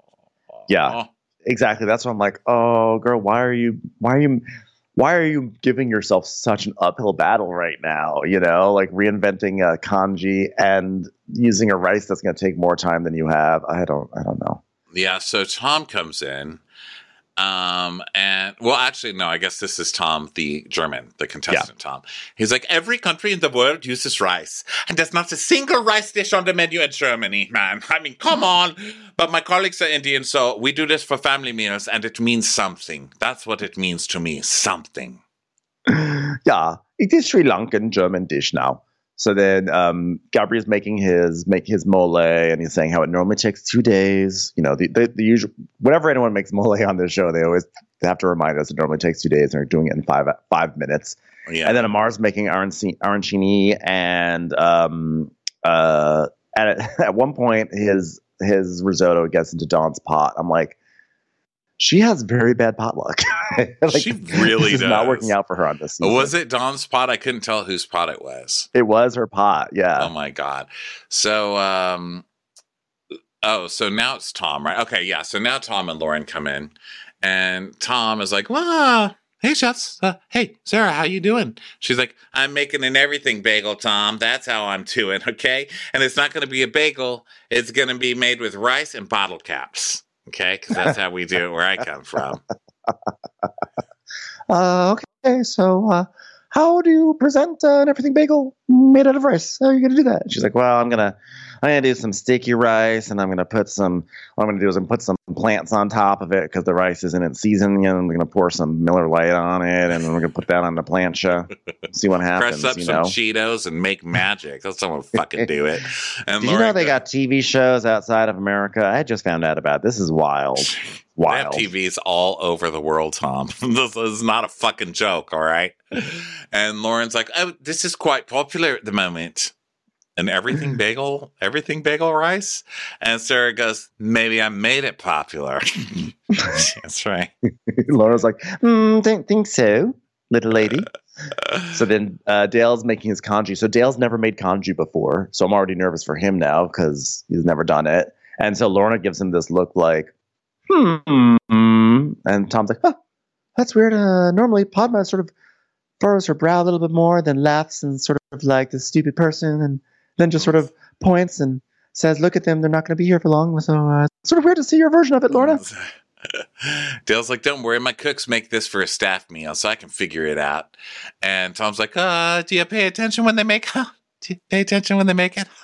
Yeah. Exactly. That's why I'm like, oh, girl, why are you, why are you, why are you giving yourself such an uphill battle right now? You know, like reinventing a congee and using a rice that's going to take more time than you have. I don't, I don't know. Yeah, so Tom comes in. Um, and well, actually, no, I guess this is Tom, the German, the contestant yeah. Tom. He's like, every country in the world uses rice, and there's not a single rice dish on the menu in Germany, man. I mean, come on. But my colleagues are Indian, so we do this for family meals, and it means something. That's what it means to me, something. Yeah, it is Sri Lankan German dish now. So then um, Gabriel's making his make his mole, and he's saying how it normally takes two days. You know, the, the, the usual, whenever anyone makes mole on this show, they always have to remind us it normally takes two days, and they're doing it in five five minutes. Yeah. And then Amar's making arancini, and um, uh, at at one point his his risotto gets into Dawn's pot. I'm like, she has very bad pot luck. Like, she really does. It's not working out for her on this season. Was it Dawn's pot? I couldn't tell whose pot it was. It was her pot, yeah. Oh, my God. So, um, oh, so now it's Tom, right? Okay, yeah. So now Tom and Lauren come in, and Tom is like, well, hey, chefs. Uh, hey, Sarah, how you doing? She's like, I'm making an everything bagel, Tom. That's how I'm doing, okay? And it's not going to be a bagel. It's going to be made with rice and bottle caps. Okay, because that's how we do it where I come from. Uh, okay, so uh, how do you present uh, an everything bagel made out of rice? How are you going to do that? She's like, well, I'm gonna, I'm gonna do some sticky rice, and I'm gonna put some. What I'm gonna do is I'm put some plants on top of it because the rice isn't in seasoning, and I'm gonna pour some Miller Lite on it, and we're gonna put that on the plancha. See what happens. Press up you some know? Cheetos and make magic. That's someone fucking do it. And Did Lauren you know they goes, got T V shows outside of America? I just found out about it. This is wild. They have Wild. T Vs all over the world, Tom. This is not a fucking joke, all right? And Lauren's like, oh, this is quite popular at the moment. And everything bagel, everything bagel rice? And Sarah goes, maybe I made it popular. That's right. Laura's like, mm, don't think so, little lady. So then uh, Dale's making his congee. So Dale's never made congee before. So I'm already nervous for him now because he's never done it. And so Lorna gives him this look like, hmm. And Tom's like, huh, that's weird. Uh, normally Padma sort of furrows her brow a little bit more, then laughs and sort of like this stupid person, and then just sort of points and says, look at them. They're not going to be here for long. So uh, it's sort of weird to see your version of it, Lorna. Dale's like, don't worry, my cooks make this for a staff meal, so I can figure it out. And Tom's like, uh, do you pay attention when they make Do you pay attention when they make it?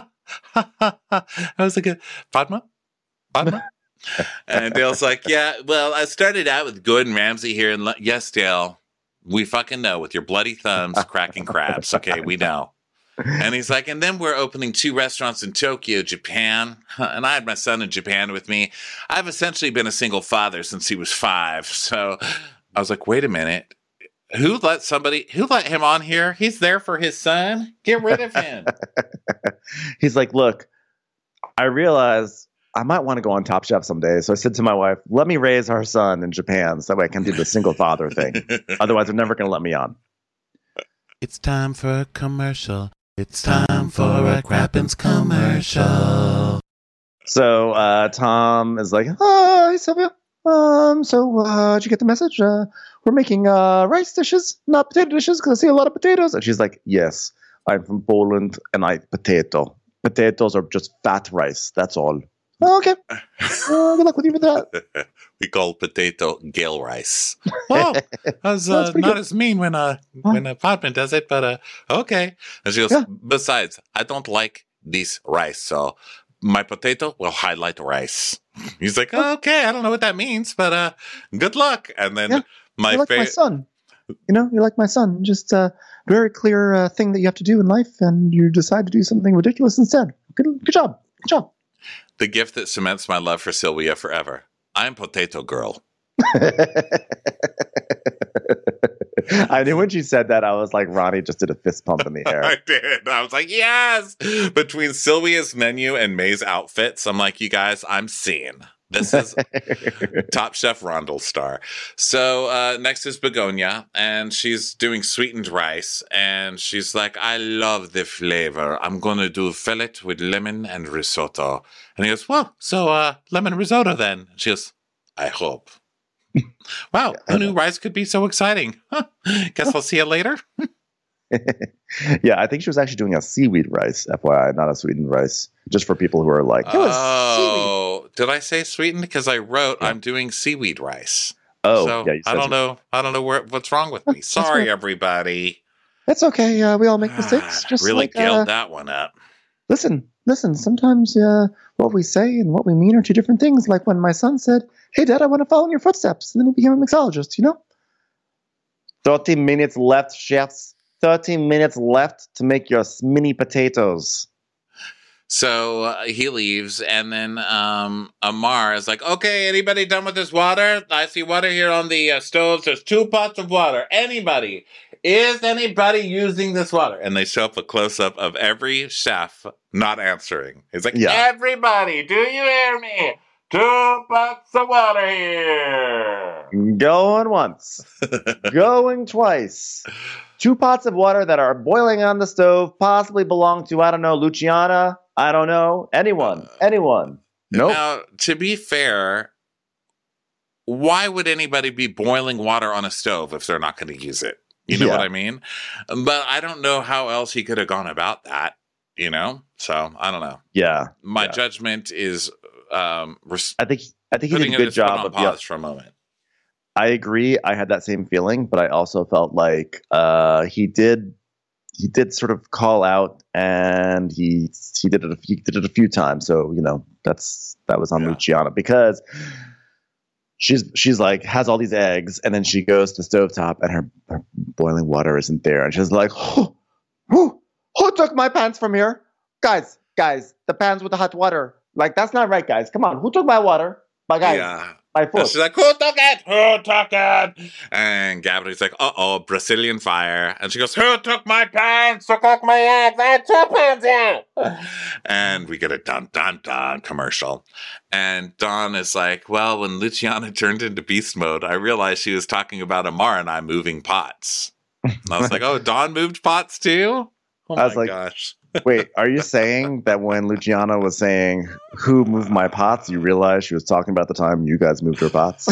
I was like, Padma? Padma? And Dale's like, yeah, well, I started out with Gordon Ramsay here. And yes, Dale, we fucking know with your bloody thumbs cracking crabs. Okay, we know. And he's like, and then we're opening two restaurants in Tokyo, Japan. And I had my son in Japan with me. I've essentially been a single father since he was five. So I was like, wait a minute. Who let somebody, who let him on here? He's there for his son. Get rid of him. He's like, look, I realize I might want to go on Top Chef someday. So I said to my wife, let me raise our son in Japan so that way I can do the single father thing. Otherwise, they're never going to let me on. It's time for a commercial. It's time for a Crappens commercial. So uh, Tom is like, hi, Sylvia. Um, so uh, did you get the message? Uh, we're making uh, rice dishes, not potato dishes, because I see a lot of potatoes. And she's like, yes, I'm from Poland and I eat potato. Potatoes are just fat rice. That's all. Oh, okay. Uh, good luck with you with that. We call potato gale rice. Oh, I was uh, not good. As mean when uh when a Podman does it, but uh okay. And she goes, yeah. Besides, I don't like this rice, so my potato will highlight rice. He's like, oh, okay, I don't know what that means, but uh good luck. And then yeah. my You're like fa- my son. You know, you're like my son. Just a uh, very clear uh, thing that you have to do in life, and you decide to do something ridiculous instead. Good, good job. Good job. The gift that cements my love for Sylvia forever. I'm Potato Girl. I knew when she said that, I was like, Ronnie just did a fist pump in the air. I did. I was like, yes! Between Sylvia's menu and May's outfits, I'm like, you guys, I'm seeing. This is Top Chef Rondell star. So uh, next is Begonia, and she's doing sweetened rice, and she's like, I love the flavor. I'm going to do fillet with lemon and risotto. And he goes, well, so uh, lemon risotto then. And she goes, I hope. Wow, who knew rice could be so exciting? Huh. Guess I'll see you later. Yeah, I think she was actually doing a seaweed rice, F Y I, not a sweetened rice, just for people who are like, oh, Did I say sweetened? Because I wrote Yeah. I'm doing seaweed rice. Oh, so yeah. You I said don't you- know. I don't know where, what's wrong with me. Sorry, right. everybody. It's okay. Uh, we all make mistakes. God, Just really like, gelled uh, that one up. listen, listen. Sometimes uh, what we say and what we mean are two different things. Like when my son said, "Hey, Dad, I want to follow in your footsteps," and then he became a mixologist. You know. Thirteen minutes left, chefs. Thirteen minutes left to make your mini potatoes. So uh, he leaves, and then um, Amar is like, okay, anybody done with this water? I see water here on the uh, stoves. There's two pots of water. Anybody? Is anybody using this water? And they show up a close-up of every chef not answering. He's like, Yeah. everybody, do you hear me? Two pots of water here. Going once, going twice. Two pots of water that are boiling on the stove possibly belong to, I don't know, Luciana. I don't know. Anyone. Anyone. Nope. Now, to be fair, why would anybody be boiling water on a stove if they're not going to use it? You know Yeah. what I mean? But I don't know how else he could have gone about that, you know? So, I don't know. Yeah. My Yeah. judgment is um, res- I think I think he putting did a it good as put job on of pause yeah, for a moment. I agree. I had that same feeling, but I also felt like uh, he did he did sort of call out, and he he did it a few, did it a few times. So you know that's that was on Yeah. Luciana because she's she's like has all these eggs, and then she goes to the stovetop, and her, her boiling water isn't there, and she's like, who who who took my pans from here, guys guys the pans with the hot water, like that's not right, guys, come on, who took my water, my guys, Yeah. my And food. she's like, who took it? Who took it? And Gabriel's like, uh-oh, Brazilian fire. And she goes, who took my pants? Who took my eggs? I had two pants in. And we get a dun-dun-dun commercial. And Dawn is like, well, when Luciana turned into beast mode, I realized she was talking about Amar and I moving pots. And I was like, oh, Dawn moved pots too? Oh I was my like, gosh. Wait, are you saying that when Luciana was saying, who moved my pots, you realized she was talking about the time you guys moved her pots?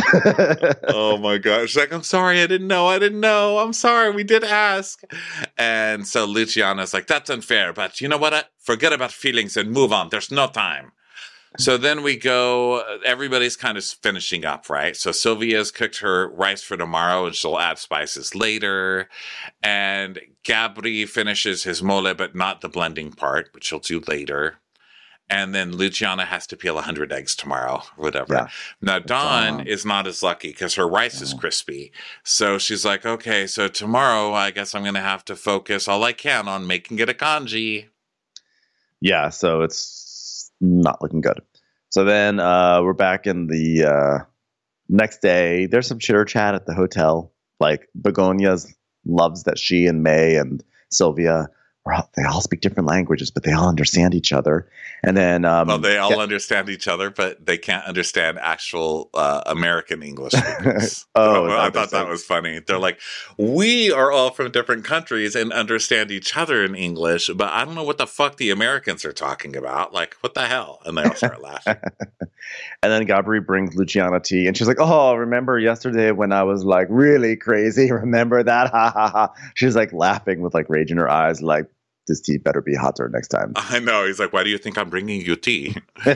Oh my gosh. She's like, I'm sorry, I didn't know, I didn't know. I'm sorry, we did ask. And so Luciana's like, that's unfair, but you know what? Forget about feelings and move on. There's no time. So then we go, everybody's kind of finishing up, right? So Sylvia's cooked her rice for tomorrow and she'll add spices later. And Gabri finishes his mole, but not the blending part, which she'll do later. And then Luciana has to peel one hundred eggs tomorrow, or whatever. Yeah. Now, Dawn Dawn. is not as lucky because her rice is Oh. crispy. So she's like, okay, so tomorrow I guess I'm going to have to focus all I can on making it a congee. Yeah, so it's not looking good. So then uh, we're back in the uh, next day. There's some chitter chat at the hotel. Like Begonia's loves that she and May and Sylvia, are all- they all speak different languages, but they all understand each other. And then um, Well, they all yeah, understand each other, but they can't understand actual uh, American English speakers. Oh, I is that thought that what was funny. They're like, we are all from different countries and understand each other in English, but I don't know what the fuck the Americans are talking about. Like, what the hell? And they all start laughing. And then Gabri brings Luciana tea, and she's like, "Oh, remember yesterday when I was like really crazy? Remember that? Ha ha ha!" She's like laughing with like rage in her eyes, like this tea better be hotter next time. I know. He's like, why do you think I'm bringing you tea?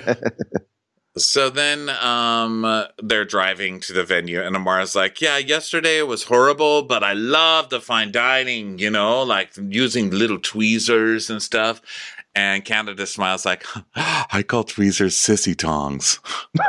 So then um, they're driving to the venue, and Amara's like, yeah, yesterday was horrible, but I love the fine dining, you know, like using little tweezers and stuff. And Candace smiles like, I call tweezers sissy tongs.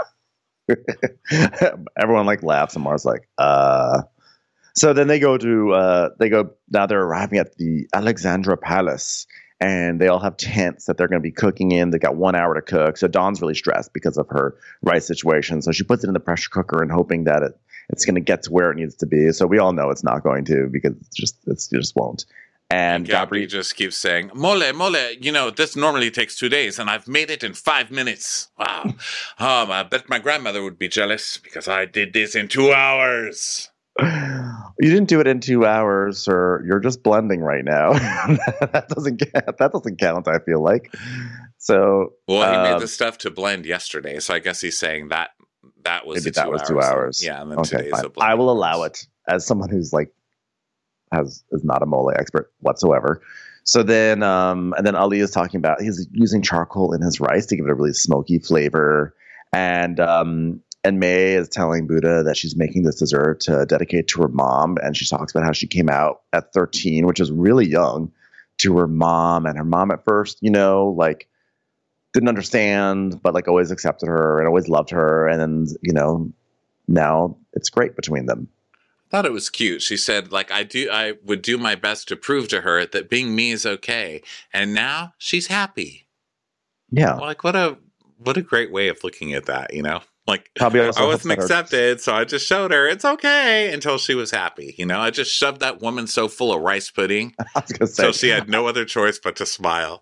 Everyone like laughs, and Mars like, "Uh." So then they go to uh, they go now. They're arriving at the Alexandra Palace, and they all have tents that they're going to be cooking in. They got one hour to cook, so Dawn's really stressed because of her rice situation. So she puts it in the pressure cooker and hoping that it it's going to get to where it needs to be. So we all know it's not going to because it's just it's, it just won't. And, And Gabri Gabri, just keeps saying, mole, mole, you know, this normally takes two days, and I've made it in five minutes. Wow. um, I bet my grandmother would be jealous because I did this in two hours. you didn't do it in two hours, or you're just blending right now. that doesn't count. That doesn't count. I feel like. So Well, he um, made the stuff to blend yesterday, so I guess he's saying that that was maybe the that two was hours. two hours. Yeah, and then two Okay, days fine. of blending. I will allow it as someone who's like has is not a mole expert whatsoever. So then, um, and then Ali is talking about he's using charcoal in his rice to give it a really smoky flavor. And um, and May is telling Buddha that she's making this dessert to dedicate to her mom. And she talks about how she came out at thirteen, which is really young, to her mom. And her mom at first, you know, like didn't understand, but like always accepted her and always loved her. And then, you know, now it's great between them. I thought it was cute. She said, like, I do, I would do my best to prove to her that being me is okay. And now she's happy. Yeah. Like, what a, what a great way of looking at that, you know? Like, Probably also I wasn't upset her. accepted, so I just showed her it's okay until she was happy. You know, I just shoved that woman so full of rice pudding, I was gonna say, so she had no other choice but to smile.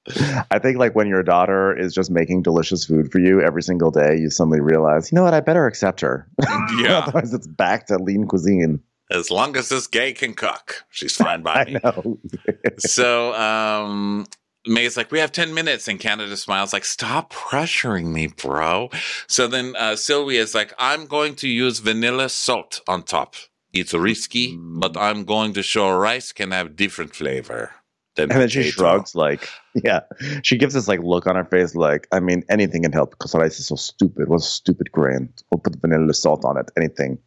I think like when your daughter is just making delicious food for you every single day, you suddenly realize, you know what, I better accept her. Yeah. Otherwise it's back to lean cuisine. As long as this gay can cook, she's fine by me. I know. So, um, May's like, we have ten minutes, and Canada smiles like, stop pressuring me, bro. So then uh, Sylvia's like, I'm going to use vanilla salt on top. It's risky, Mm. but I'm going to show rice can have different flavor than And then she potato. shrugs like, yeah. She gives this like look on her face like, I mean, anything can help because rice is so stupid. What's a stupid grain? We'll put vanilla salt on it. Anything.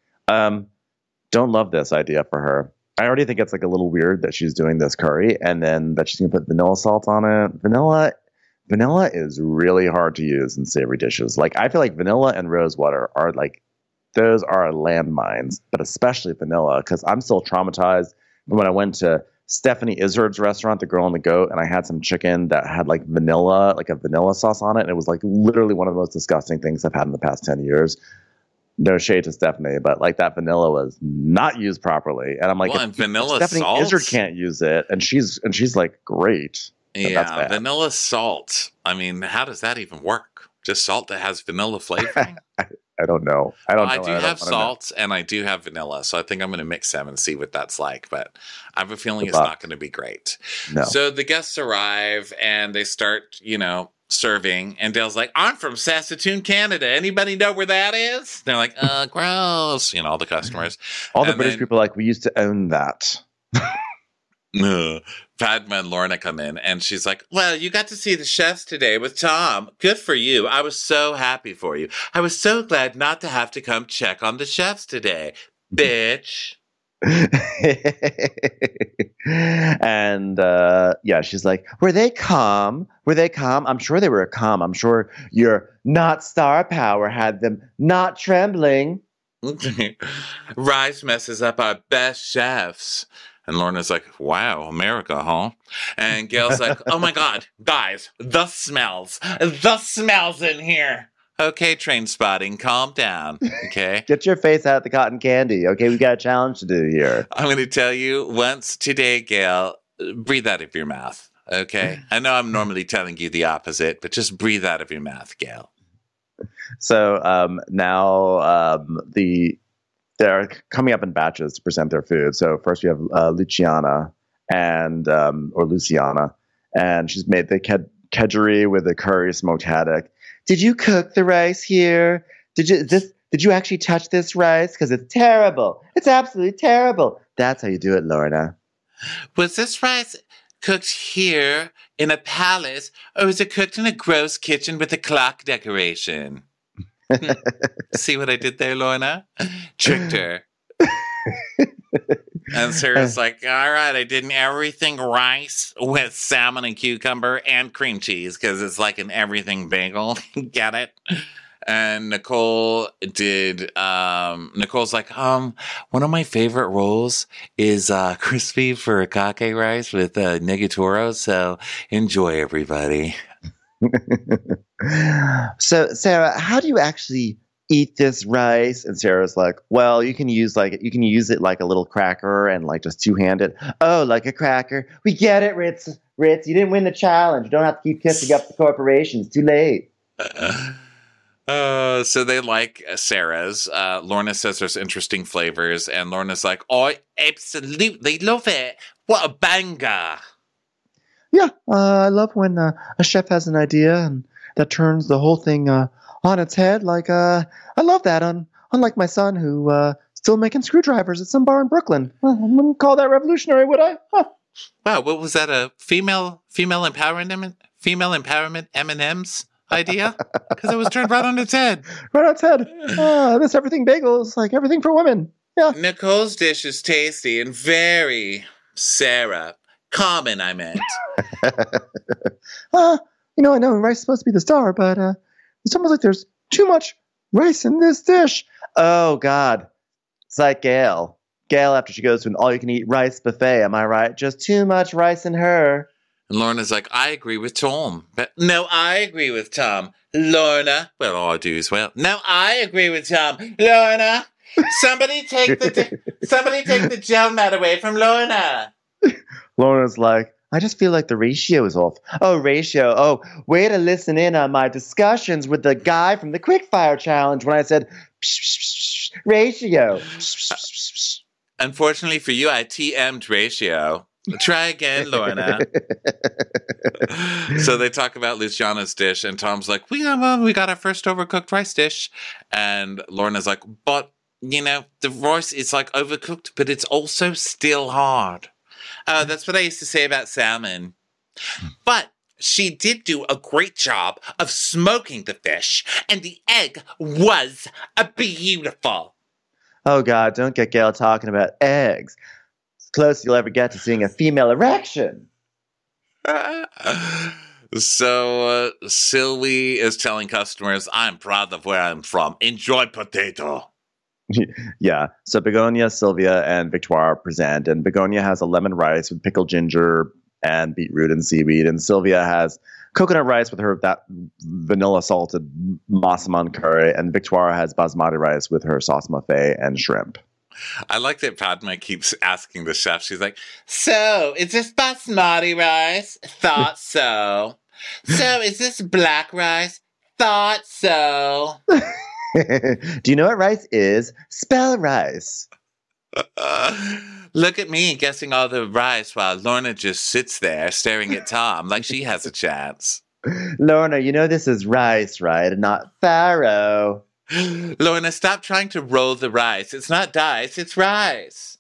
Um, don't love this idea for her. I already think it's like a little weird that she's doing this curry and then that she's gonna put vanilla salt on it. Vanilla, vanilla is really hard to use in savory dishes. Like I feel like vanilla and rose water are like those are landmines, but especially vanilla because I'm still traumatized from when I went to Stephanie Izzard's restaurant, The Girl and the Goat, and I had some chicken that had like vanilla, like a vanilla sauce on it, and it was like literally one of the most disgusting things I've had in the past ten years. No shade to Stephanie, but like that vanilla was not used properly, and I'm like, Well, if- and vanilla Stephanie salt? Izzard can't use it, and she's and she's like great. but that's Yeah, bad. vanilla salt. I mean, how does that even work? Just salt that has vanilla flavoring? I don't know. I don't. Well, I know. do don't have wanna know. salt and I do have vanilla, so I think I'm going to mix them and see what that's like. But I have a feeling Good it's luck. not going to be great. No. So the guests arrive and they start, you know, serving. And Dale's like, "I'm from Saskatoon, Canada. Anybody know where that is?" They're like, "Uh, gross." You know, all the customers. All the and British then- people are like, we used to own that. Uh, Padma and Lorna come in and she's like, well, you got to see the chefs today with Tom. Good for you. I was so happy for you. I was so glad not to have to come check on the chefs today. Bitch. and uh, yeah, she's like, were they calm? Were they calm? I'm sure they were calm. I'm sure your not star power had them not trembling. Rice messes up our best chefs. And Lorna's like, wow, America, huh? And Gail's like, oh my God, guys, the smells, the smells in here. Okay, train spotting, calm down, okay? Get your face out the cotton candy. Okay, we got a challenge to do here. I'm going to tell you once today, Gail, breathe out of your mouth, okay? I know I'm normally telling you the opposite, but just breathe out of your mouth, Gail. So um, now um, the they're coming up in batches to present their food. So first we have uh, Luciana and um, or Luciana, and she's made the ked- kedgeree with the curry smoked haddock. Did you cook the rice here? Did you this? Did you actually touch this rice? Because it's terrible. It's absolutely terrible. That's how you do it, Lorna. Was this rice cooked here in a palace, or was it cooked in a gross kitchen with a clock decoration? See what I did there, Lorna? Tricked her. And Sarah's like, all right, I did an everything rice with salmon and cucumber and cream cheese because it's like an everything bagel. Get it? And Nicole did, um, Nicole's like, um, one of my favorite rolls is uh, crispy furikake rice with uh, negatoro. So enjoy, everybody. So, Sarah, how do you actually eat this rice? And Sarah's like, well, you can use like you can use it like a little cracker and like just two hand it. Oh, like a cracker. We get it, Ritz. Ritz, you didn't win the challenge. You don't have to keep kissing up the corporations. Too late. Uh, so they like Sarah's. Uh, Lorna says there's interesting flavors, and Lorna's like, "Oh, I absolutely love it! What a banger!" Yeah, uh, I love when uh, a chef has an idea and that turns the whole thing uh, on its head. Like, uh, I love that. Un- unlike my son, who uh, still making screwdrivers at some bar in Brooklyn. Uh, I wouldn't call that revolutionary, would I? Huh. Wow, what was that? A female female empowerment female empowerment M and M's? idea because it was turned right on its head. Right on its head. Ah, this everything bagels, like everything for women. Yeah. Nicole's dish is tasty and very Sarah. Common, I meant. uh, you know, I know rice is supposed to be the star, but uh, it's almost like there's too much rice in this dish. Oh, God. It's like Gail. Gail, after she goes to an all-you-can-eat rice buffet, am I right? Just too much rice in her. And Lorna's like, I agree with Tom. But no, I agree with Tom. Lorna. Well, I do as well. No, I agree with Tom. Lorna. Somebody take the di- somebody take the gel mat away from Lorna. Lorna's like, I just feel like the ratio is off. Oh, ratio. Oh, way to listen in on my discussions with the guy from the Quickfire Challenge when I said psh, psh, psh, psh, ratio. Psh, psh, psh, psh. Unfortunately for you, I T M'd ratio. Try again, Lorna. So they talk about Luciana's dish, and Tom's like, we, uh, we got our first overcooked rice dish. And Lorna's like, but, you know, the rice is like overcooked, but it's also still hard. Oh, that's what I used to say about salmon. But she did do a great job of smoking the fish, and the egg was a beautiful. Oh, God, don't get Gail talking about eggs. It's close you'll ever get to seeing a female erection. So uh, Sylvie is telling customers, I'm proud of where I'm from. Enjoy potato. Yeah. So Begonia, Sylvia, and Victoire present, and Begonia has a lemon rice with pickled ginger and beetroot and seaweed, and Sylvia has coconut rice with her that vanilla salted massaman curry, and Victoire has basmati rice with her sauce mafe and shrimp. I like that Padma keeps asking the chef. She's like, so, is this basmati rice? Thought so. So, is this black rice? Thought so. Do you know what rice is? Spell rice. Uh, look at me guessing all the rice while Lorna just sits there staring at Tom like she has a chance. Lorna, you know this is rice, right? And not farro. Lorna, stop trying to roll the rice. It's not dice, it's rice.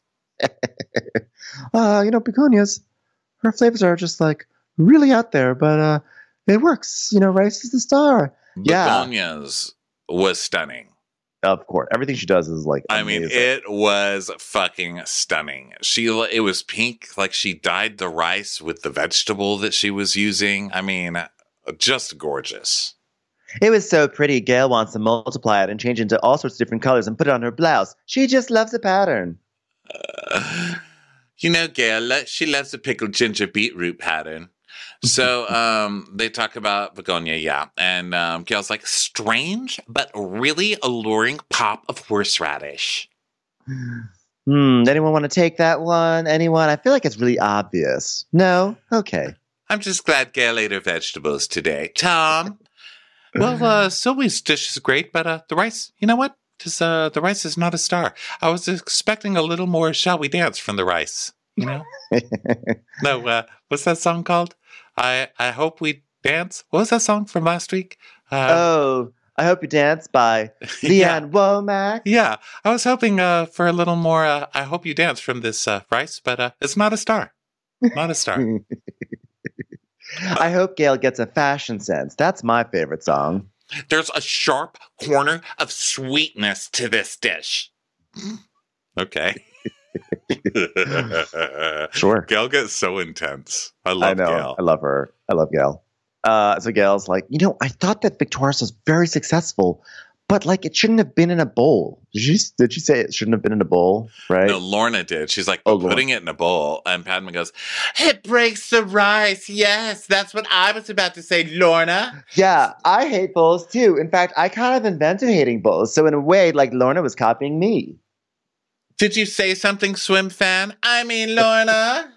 uh, you know, begonias, her flavors are just like really out there, but uh, it works. You know, rice is the star. Begonias yeah. was stunning. Of course. Everything she does is like I amazing. mean, it was fucking stunning. She, it was pink, like she dyed the rice with the vegetable that she was using. I mean, just gorgeous. It was so pretty. Gail wants to multiply it and change it into all sorts of different colors and put it on her blouse. She just loves the pattern. Uh, you know, Gail, she loves the pickled ginger beetroot pattern. So um, they talk about Begonia, yeah. And um, Gail's like, strange, but really alluring pop of horseradish. Hmm, anyone want to take that one? Anyone? I feel like it's really obvious. No? Okay. I'm just glad Gail ate her vegetables today. Tom? Well, uh, Sylvie's dish is great, but uh, the rice, you know what? Just, uh, the rice is not a star. I was expecting a little more Shall We Dance from the rice, you know? No, uh, what's that song called? I I Hope We Dance. What was that song from last week? Uh, oh, I Hope You Dance by Leanne yeah. Womack. Yeah, I was hoping uh, for a little more uh, I Hope You Dance from this uh, rice, but uh, it's not a star. Not a star. I hope Gail gets a fashion sense. That's my favorite song. There's a sharp corner of sweetness to this dish. Okay. Sure. Gail gets so intense. I love I know. Gail. I love her. I love Gail. Uh, so Gail's like, you know, I thought that Victoria's was very successful, but like it shouldn't have been in a bowl. Did she, did she say it shouldn't have been in a bowl? Right? No, Lorna did. She's like, Oh, putting it in a bowl. And Padma goes, it breaks the rice. Yes, that's what I was about to say, Lorna. Yeah, I hate bowls too. In fact, I kind of invented hating bowls. So in a way, like Lorna was copying me. Did you say something, swim fan? I mean, Lorna.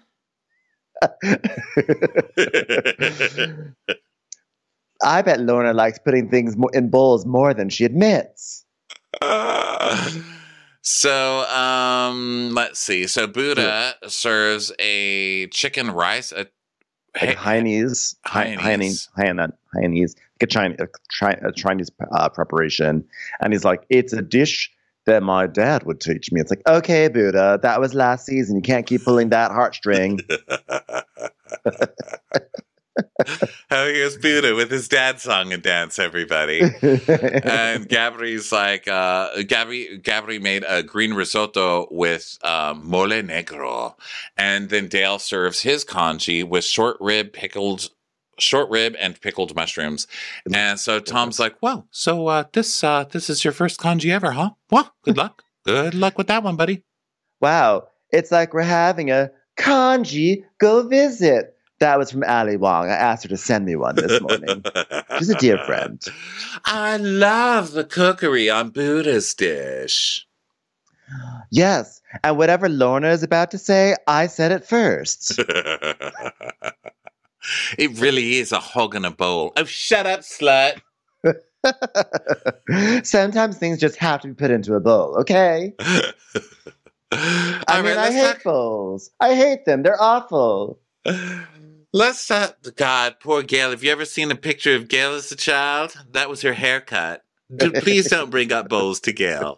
I bet Lorna likes putting things mo- in bowls more than she admits. Uh, so, um, let's see. So Buddha yeah. serves a chicken rice, a like Hainese, Hainese, Hainese, Hainese, like a Chinese, a Chinese uh, preparation, and he's like, "It's a dish that my dad would teach me." It's like, okay, Buddha, that was last season. You can't keep pulling that heartstring. Oh, here's Buddha with his dad song and dance, everybody. And Gabri's like, uh, Gabri, Gabri made a green risotto with um, mole negro. And then Dale serves his congee with short rib pickled, short rib and pickled mushrooms. And so Tom's like, "Whoa, so uh, this uh, this is your first congee ever, huh? Well, good luck. Good luck with that one, buddy." Wow, it's like we're having a congee go visit. That was from Ali Wong. I asked her to send me one this morning. She's a dear friend. I love the cookery on Buddha's dish. Yes, and whatever Lorna is about to say, I said it first. It really is a hog in a bowl. Oh, shut up, slut. Sometimes things just have to be put into a bowl, okay? I All mean, right, I hate talk- bowls. I hate them. They're awful. Let's talk. God, poor Gail. Have you ever seen a picture of Gail as a child? That was her haircut. D- Please don't bring up bowls to Gail.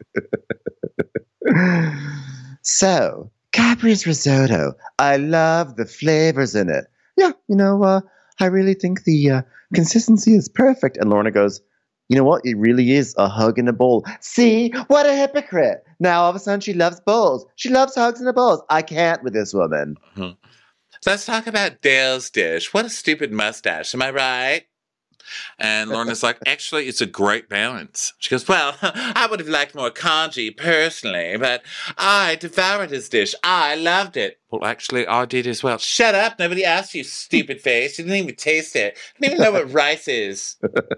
So, Capri's risotto. I love the flavors in it. Yeah, you know, uh, I really think the uh, consistency is perfect. And Lorna goes, "You know what? It really is a hug in a bowl." See? What a hypocrite. Now all of a sudden she loves bowls. She loves hugs in a bowls. I can't with this woman. Mm-hmm. Let's talk about Dale's dish. What a stupid mustache. Am I right? And Lorna's like, "Actually, it's a great balance." She goes, "Well, I would have liked more congee personally, but I devoured his dish. I loved it." "Well, actually, I did as well." "Shut up. Nobody asked you, stupid face. You didn't even taste it. You didn't even know what rice is."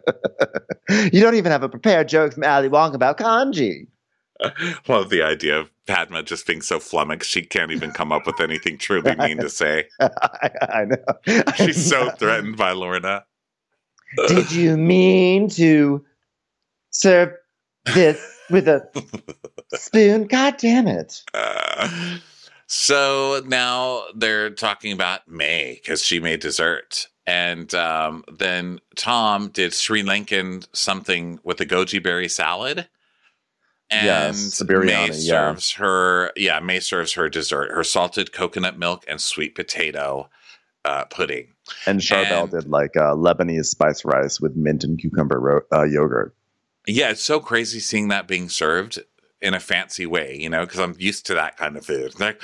You don't even have a prepared joke from Ali Wong about congee. Love the idea of Padma just being so flummoxed she can't even come up with anything truly mean to say. I, I know. She's so threatened by Lorna. Did you mean to serve this with a spoon? God damn it. Uh, so now they're talking about May because she made dessert. And um, then Tom did Sri Lankan something with a goji berry salad. And yes, the May biryani, serves yeah. her, yeah, May serves her dessert, her salted coconut milk and sweet potato uh, pudding. And Charbel And- did like uh, Lebanese spice rice with mint and cucumber ro- uh, yogurt. Yeah, it's so crazy seeing that being served in a fancy way, you know, because I'm used to that kind of food. Like,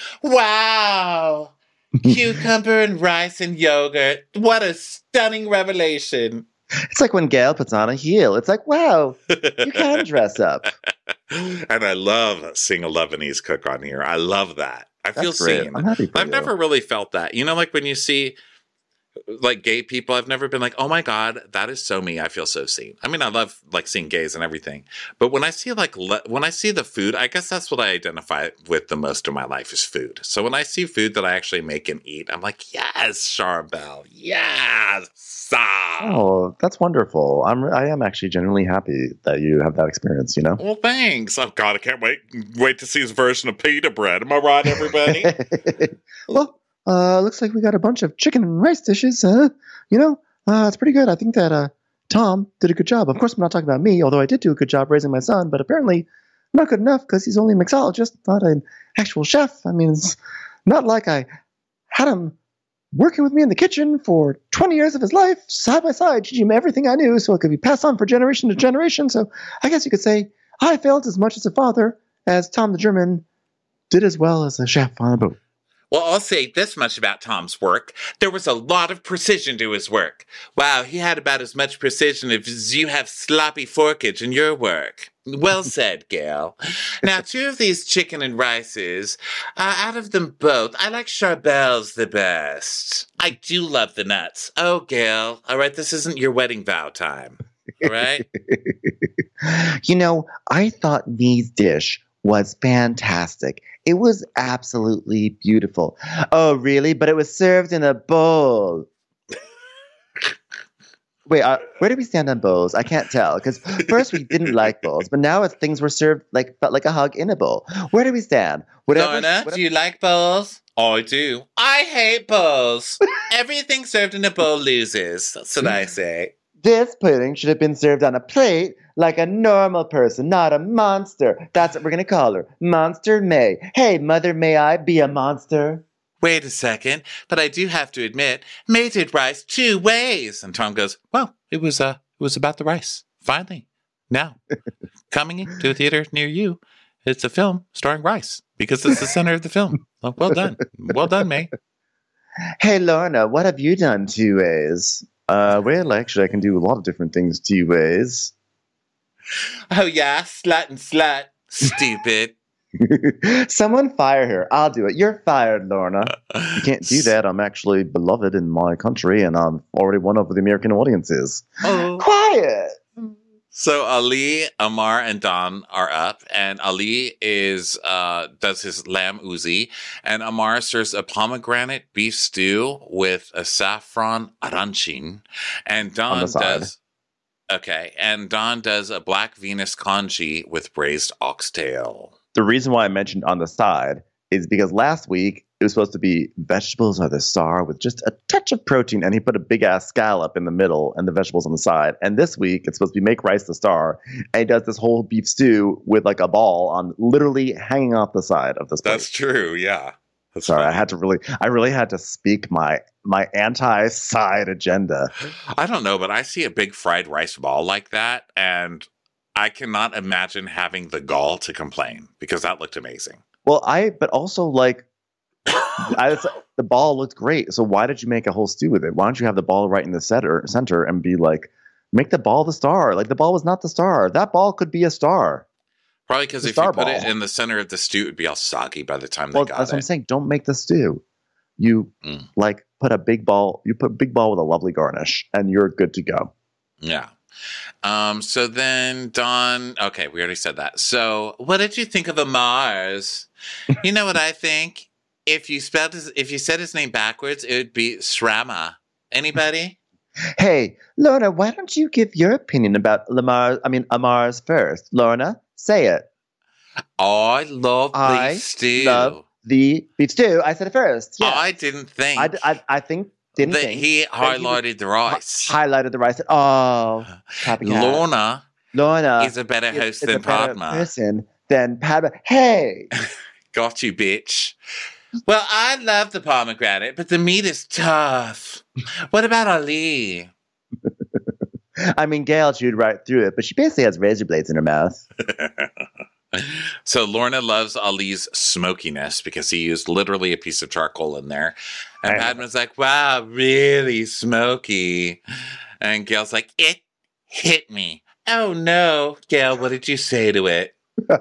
wow, cucumber and rice and yogurt. What a stunning revelation. It's like when Gail puts on a heel. It's like, wow, you can dress up. And I love seeing a Lebanese cook on here. I love that. I feel That's great. seen. I'm happy for I've you. never really felt that. You know, like when you see like gay people, I've never been like, "Oh my God, that is so me." I feel so seen. I mean, I love like seeing gays and everything. But when I see like, le- when I see the food, I guess that's what I identify with the most of my life is food. So when I see food that I actually make and eat, I'm like, yes, Charbel. Yes. Oh, that's wonderful. I'm I am actually genuinely happy that you have that experience, you know? Well, thanks. Oh God, I can't wait wait to see his version of pita bread. Am I right, everybody? Well, uh, looks like we got a bunch of chicken and rice dishes. Uh, you know, uh, it's pretty good. I think that uh, Tom did a good job. Of course, I'm not talking about me, although I did do a good job raising my son, but apparently not good enough because he's only a mixologist, not an actual chef. I mean, it's not like I had him working with me in the kitchen for twenty years of his life, side by side, teaching him everything I knew so it could be passed on for generation to generation. So I guess you could say I failed as much as a father as Tom the German did as well as a chef on a boat. Well, I'll say this much about Tom's work. There was a lot of precision to his work. Wow, he had about as much precision as you have sloppy forkage in your work. Well said, Gail. Now, two of these chicken and rices, uh, out of them both, I like Charbel's the best. I do love the nuts. Oh, Gail, all right, this isn't your wedding vow time, all right? You know, I thought Me's dish was fantastic. It was absolutely beautiful. Oh, really? But it was served in a bowl. Wait, uh, where do we stand on bowls? I can't tell because first we didn't like bowls, but now if things were served like felt like a hug in a bowl. Where do we stand? Whatever. Lorna, whatever- do you like bowls? I do. I hate bowls. Everything served in a bowl loses. That's what I say. This pudding should have been served on a plate like a normal person, not a monster. That's what we're going to call her. Monster May. Hey, Mother, may I be a monster? wait a second, but I do have to admit, May did rice two ways. And Tom goes, well, it was, uh, it was about the rice. Finally, now, coming to a theater near you, it's a film starring rice because it's the center of the film. Well, well done. Well done, May. Hey, Lorna, what have you done two ways? Uh, well, actually, I can do a lot of different things two ways. Oh, yeah, slut and slut. Stupid. Someone fire her. I'll do it. You're fired, Lorna. You can't do that. I'm actually beloved in my country, and I'm already won over the American audiences. Oh. Quiet. So Ali, Amar, and Don are up, and Ali is uh, does his lamb uzi, and Amar serves a pomegranate beef stew with a saffron aranchin, and Don does okay, and Don does a black Venus congee with braised oxtail. The reason why I mentioned on the side is because last week it was supposed to be vegetables are the star with just a touch of protein, and he put a big ass scallop in the middle and the vegetables on the side. And this week it's supposed to be make rice the star, and he does this whole beef stew with like a ball on literally hanging off the side of this plate. That's true, yeah. That's Sorry, funny. I had to really, I really had to speak my my anti-side agenda. I don't know, but I see a big fried rice ball like that, and I cannot imagine having the gall to complain because that looked amazing. Well, I, but also like, I, the ball looked great. So why did you make a whole stew with it? Why don't you have the ball right in the center, center and be like, make the ball the star? Like the ball was not the star. That ball could be a star. Probably because if you put ball. it in the center of the stew, it would be all soggy by the time well, they got that's it. That's what I'm saying. Don't make the stew. You mm. like put a big ball. You put a big ball with a lovely garnish, and you're good to go. Yeah. Um, so then Don, okay, we already said that. So what did you think of Amar's? You know what I think? If you spelled his, if you said his name backwards, it would be Shrama. Anybody? Hey, Lorna, why don't you give your opinion about Lamar? I mean, Amar's first. Lorna, say it. I love I beef stew. love the beef stew. I said it first. Yes. I didn't think. I, I, I think. Didn't that think he highlighted he the rice. Highlighted the rice. Oh, Lorna, Lorna is a better host is, than is a better Padma. Person than Padma. Hey, got you, bitch. Well, I love the pomegranate, but the meat is tough. What about Ali? I mean, Gail chewed right through it, but she basically has razor blades in her mouth. So Lorna loves Ali's smokiness because he used literally a piece of charcoal in there. And Padma's like, wow, really smoky. And Gail's like, it hit me. Oh, no. Gail, what did you say to it?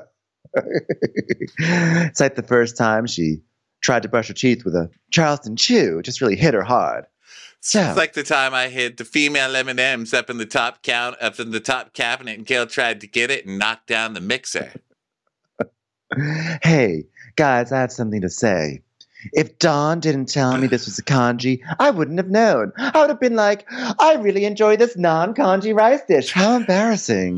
It's like the first time she tried to brush her teeth with a Charleston Chew. It just really hit her hard. So, it's like the time I hid the female M and M's up in the top count, up in the top cabinet, and Gail tried to get it and knocked down the mixer. Hey, guys, I have something to say. If Don didn't tell me this was a kanji, I wouldn't have known. I would have been like, I really enjoy this non-kanji rice dish. How embarrassing.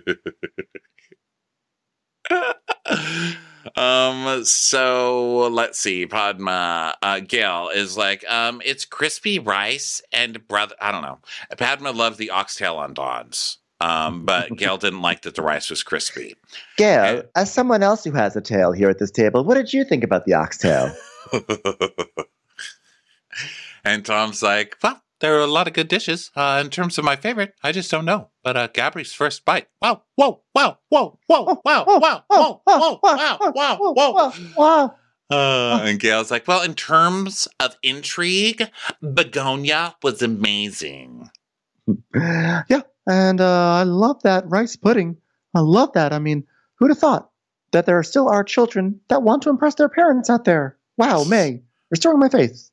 um, so let's see. Padma, uh, Gail is like, um, it's crispy rice and brother. I don't know. Padma loved the oxtail on Don's. Um, but Gail didn't like that the rice was crispy. Gail, and, as someone else who has a tail here at this table, what did you think about the oxtail? And Tom's like, well, there are a lot of good dishes. Uh, in terms of my favorite, I just don't know. But uh, Gabri's first bite. Wow, whoa, wow, whoa, whoa, wow, wow, wow, whoa, wow, wow, whoa. Wow. Uh, and Gail's like, well, in terms of intrigue, Begonia was amazing. Yeah. And uh, I love that rice pudding. I love that. I mean, who'd have thought that there still are children that want to impress their parents out there? Wow, May, restoring my faith.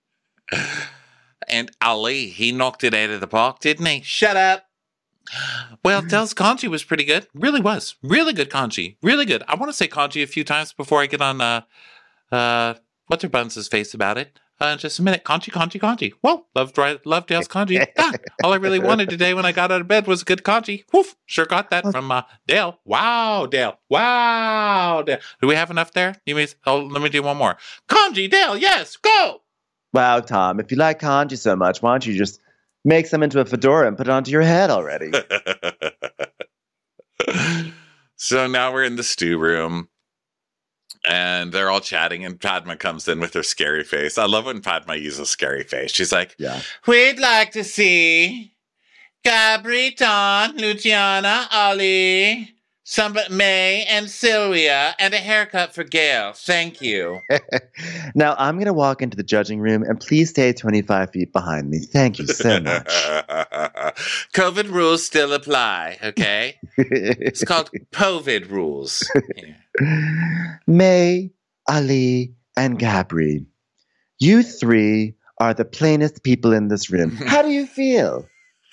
And Ali, he knocked it out of the park, didn't he? Shut up. Well, Del's kanji was pretty good. Really was. Really good kanji. Really good. I want to say kanji a few times before I get on, uh, uh, what's her buns' face about it. Uh, just a minute. Kanji, kanji, kanji. Whoa. Loved, loved Dale's kanji. Ah, all I really wanted today when I got out of bed was a good kanji. Woof. Sure got that from uh, Dale. Wow, Dale. Wow, Dale. Do we have enough there? You mean, oh, let me do one more. Kanji, Dale. Yes. Go. Wow, Tom. If you like kanji so much, why don't you just make some into a fedora and put it onto your head already? So now we're in the stew room. And they're all chatting, and Padma comes in with her scary face. I love when Padma uses scary face. She's like, Yeah. we'd like to see Gabri, Dawn, Luciana, Ollie, some May, and Sylvia, and a haircut for Gail. Thank you. Now I'm going to walk into the judging room, and please stay twenty-five feet behind me. Thank you so much. COVID rules still apply, okay? It's called COVID rules. Yeah. May, Ali, and Gabri, you three are the plainest people in this room. How do you feel?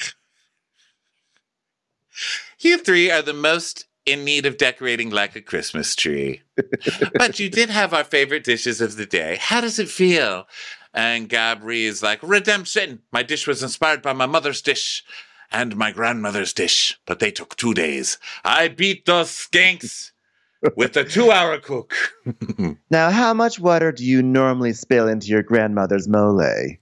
You three are the most in need of decorating like a Christmas tree. But you did have our favorite dishes of the day. How does it feel? And Gabri is like, redemption. My dish was inspired by my mother's dish and my grandmother's dish, but they took two days. I beat those skanks with a two-hour cook. Now, how much water do you normally spill into your grandmother's mole?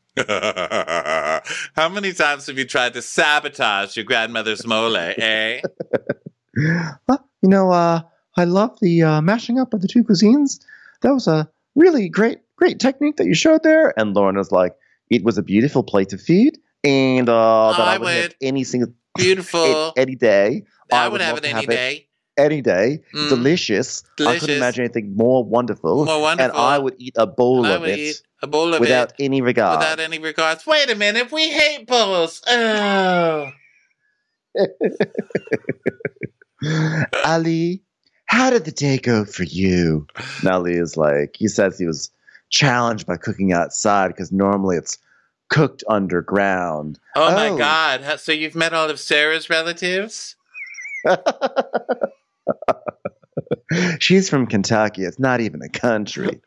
How many times have you tried to sabotage your grandmother's mole, eh? Well, you know, uh, I love the uh, mashing up of the two cuisines. That was a really great, great technique that you showed there. And Lorna's like, it was a beautiful plate of food, and uh, that I I would would. have any single Beautiful. any day. I would have love it to any it day. Any day. Mm. Delicious. I Delicious. couldn't imagine anything more wonderful. More wonderful. And I would eat a bowl And I of would it eat a bowl of without it any regard. without any regards. Wait a minute, we hate bowls. Oh. Ali, how did the day go for you? And Ali is like, he says he was challenged by cooking outside because normally it's cooked underground. Oh my Oh. God. How- So you've met all of Sarah's relatives? She's from Kentucky. It's not even a country.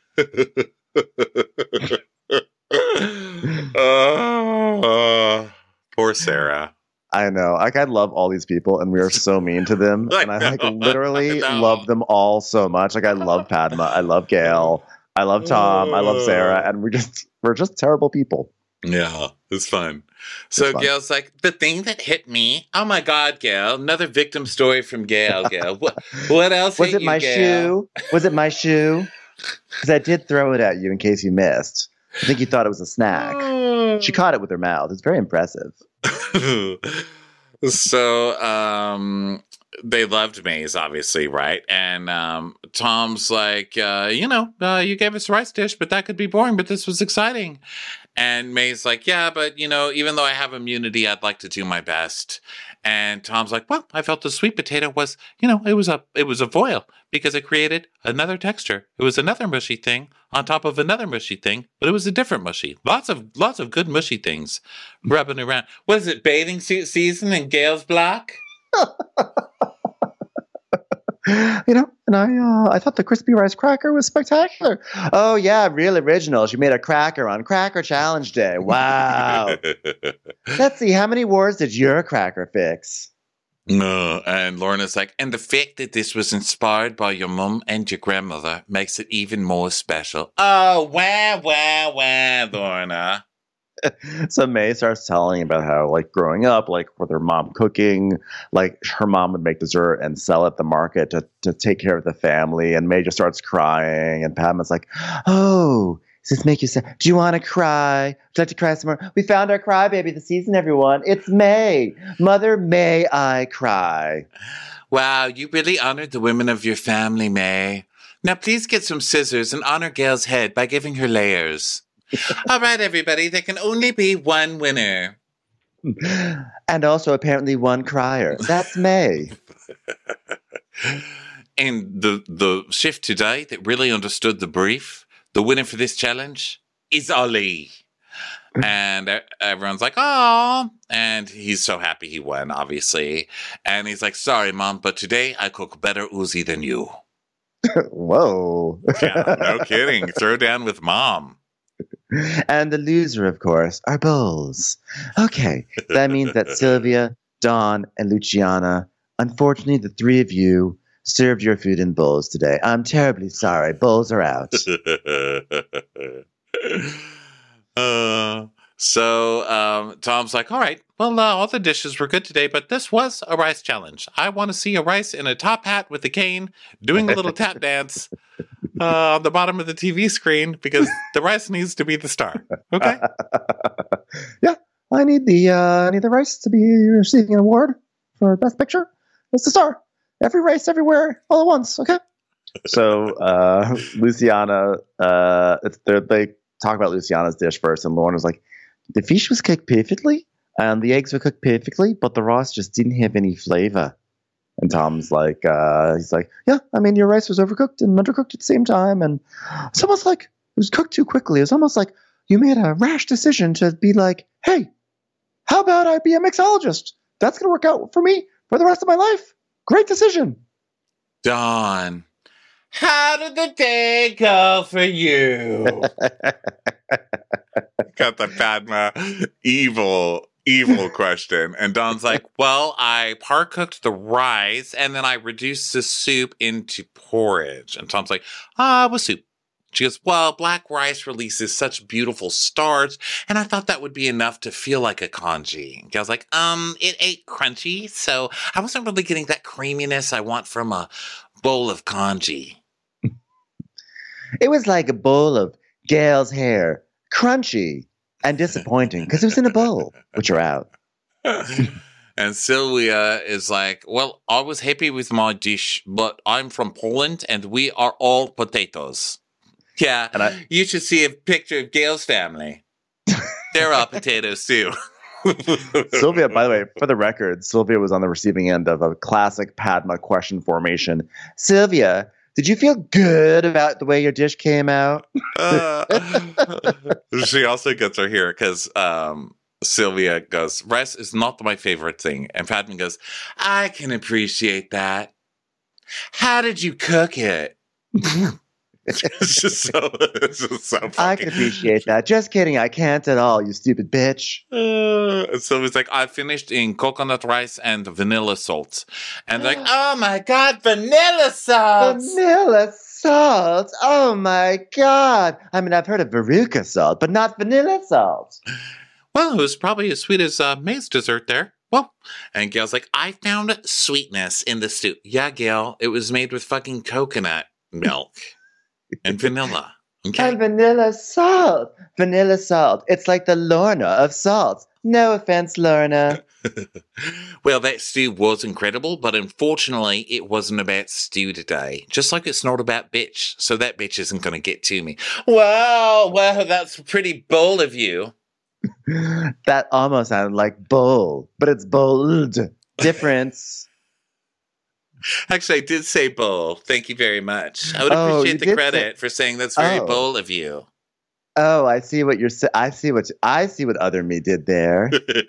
Oh, poor Sarah. I know. Like, I love all these people, and we are so mean to them. I and I like know. literally I know. love them all so much. Like, I love Padma. I love Gail. I love Tom. I love Sarah. And we're just we're just terrible people. Yeah, it's fun. So fun. Gail's like, the thing that hit me. Oh my God, Gail! Another victim story from Gail. Gail, what? What else Was hit it you, my Gail? shoe? Was it my shoe? Because I did throw it at you in case you missed. I think you thought it was a snack. She caught it with her mouth. It's very impressive. So um, they loved Maze, obviously, right? And um, Tom's like, uh, you know, uh, you gave us a rice dish, but that could be boring, but this was exciting. And May's like, yeah, but, you know, even though I have immunity, I'd like to do my best. And Tom's like, well, I felt the sweet potato was, you know, it was a it was a foil because it created another texture. It was another mushy thing on top of another mushy thing, but it was a different mushy. Lots of lots of good mushy things rubbing around. What is it, bathing suit season in Gail's block? You know, and I uh, I thought the crispy rice cracker was spectacular. Oh yeah, real original. She made a cracker on Cracker Challenge Day. Wow. Let's see, how many wars did your cracker fix? No, and Lorna's like, and the fact that this was inspired by your mum and your grandmother makes it even more special. Oh, wow, wow, wow, Lorna. So May starts telling about how, like, growing up, like, with her mom cooking, like, her mom would make dessert and sell at the market to, to take care of the family. And May just starts crying. And Padma's like, oh, does this make you sad? Do you want to cry? Would you like to cry some more? We found our crybaby this season, everyone. It's May. Mother, may I cry? Wow, you really honored the women of your family, May. Now please get some scissors and honor Gail's head by giving her layers. All right, everybody, there can only be one winner. And also apparently one crier. That's May. And the, the shift today that really understood the brief, the winner for this challenge is Ali. And uh, everyone's like, oh, and he's so happy he won, obviously. And he's like, sorry, Mom, but today I cook better Uzi than you. Whoa. Yeah, no kidding. Throw down with Mom. And the loser, of course, are bowls. Okay, that means that Sylvia, Dawn, and Luciana, unfortunately, the three of you served your food in bowls today. I'm terribly sorry. Bowls are out. uh, so um, Tom's like, all right, well, uh, all the dishes were good today, but this was a rice challenge. I want to see a rice in a top hat with a cane doing a little tap dance uh, on the bottom of the T V screen because the rice needs to be the star. Okay. Yeah, I need the uh, I need the rice to be receiving an award for Best Picture. It's the star. Every rice, everywhere, all at once. Okay. So uh, Luciana, uh, it's, they talk about Luciana's dish first, and Lauren was like, "The fish was cooked perfectly, and the eggs were cooked perfectly, but the rice just didn't have any flavor." And Tom's like, uh, he's like, "Yeah, I mean, your rice was overcooked and undercooked at the same time, and it's almost like it was cooked too quickly. It's almost like you made a rash decision to be like, hey, how about I be a mixologist? That's going to work out for me for the rest of my life. Great decision." Dawn, how did the day go for you? Got the Padma evil, evil question. And Dawn's like, well, I par cooked the rice and then I reduced the soup into porridge. And Tom's like, ah, with soup. She goes, well, black rice releases such beautiful starch, and I thought that would be enough to feel like a congee. And Gail's like, um, it ate crunchy, so I wasn't really getting that creaminess I want from a bowl of congee. It was like a bowl of Gail's hair, crunchy and disappointing because it was in a bowl, which are out. And Sylvia is like, well, I was happy with my dish, but I'm from Poland and we are all potatoes. Yeah, And I- you should see a picture of Gail's family. They're all potatoes too. Sylvia, by the way, for the record, Sylvia was on the receiving end of a classic Padma question formation. Sylvia, did you feel good about the way your dish came out? uh, she also gets her here because um, Sylvia goes, rice is not my favorite thing. And Padma goes, I can appreciate that. How did you cook it? It's just so, it's just so funny. I can appreciate that. Just kidding. I can't at all, you stupid bitch. Uh, so it's like, I finished in coconut rice and vanilla salt. And like, oh my God, vanilla salt! Vanilla salt. Oh my God. I mean, I've heard of Veruca salt, but not vanilla salt. Well, it was probably as sweet as uh, May's dessert there. Well, and Gail's like, I found sweetness in the stew. Yeah, Gail, it was made with fucking coconut milk. And vanilla. Okay. And vanilla salt. Vanilla salt. It's like the Lorna of salt. No offense, Lorna. Well, that stew was incredible, but unfortunately, it wasn't about stew today. Just like it's not about bitch. So that bitch isn't going to get to me. Wow, well, that's pretty bold of you. That almost sounded like bold, but it's bold. Difference. Actually, I did say bold. Thank you very much. I would Oh, appreciate you the did credit say- for saying that's very Oh. bold of you. Oh, I see what you're saying. I see what I see what other me did there.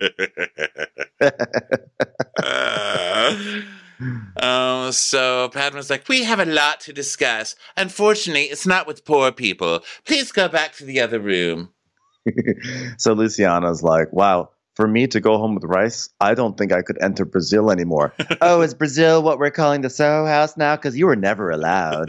uh, um, so Padma's like, we have a lot to discuss. Unfortunately, it's not with poor people. Please go back to the other room. So Luciana's like, wow, for me to go home with rice, I don't think I could enter Brazil anymore. Oh, is Brazil what we're calling the Soho House now? Because you were never allowed.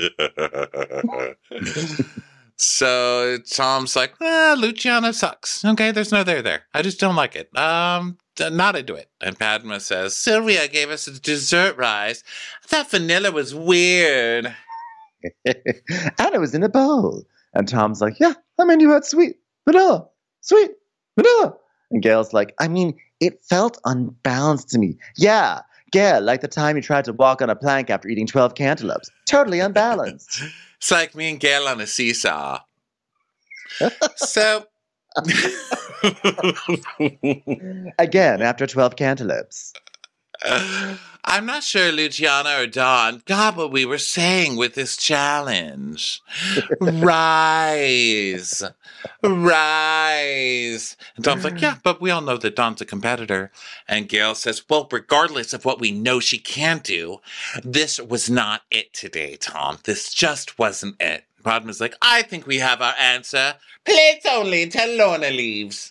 So Tom's like, ah, Luciana sucks. Okay, there's no there there. I just don't like it. Um, not into it. And Padma says, Sylvia gave us a dessert rice. I thought vanilla was weird. And it was in a bowl. And Tom's like, yeah, I mean, you had sweet vanilla, sweet vanilla. And Gail's like, I mean, it felt unbalanced to me. Yeah, Gail, like the time you tried to walk on a plank after eating twelve cantaloupes. Totally unbalanced. It's like me and Gail on a seesaw. So, Again, after twelve cantaloupes. I'm not sure Luciana or Dawn got what we were saying with this challenge. Rise. Rise. And Dawn's like, yeah, but we all know that Dawn's a competitor. And Gail says, well, regardless of what we know she can do, this was not it today, Tom. This just wasn't it. Padma's like, I think we have our answer. Plates only until Lorna leaves.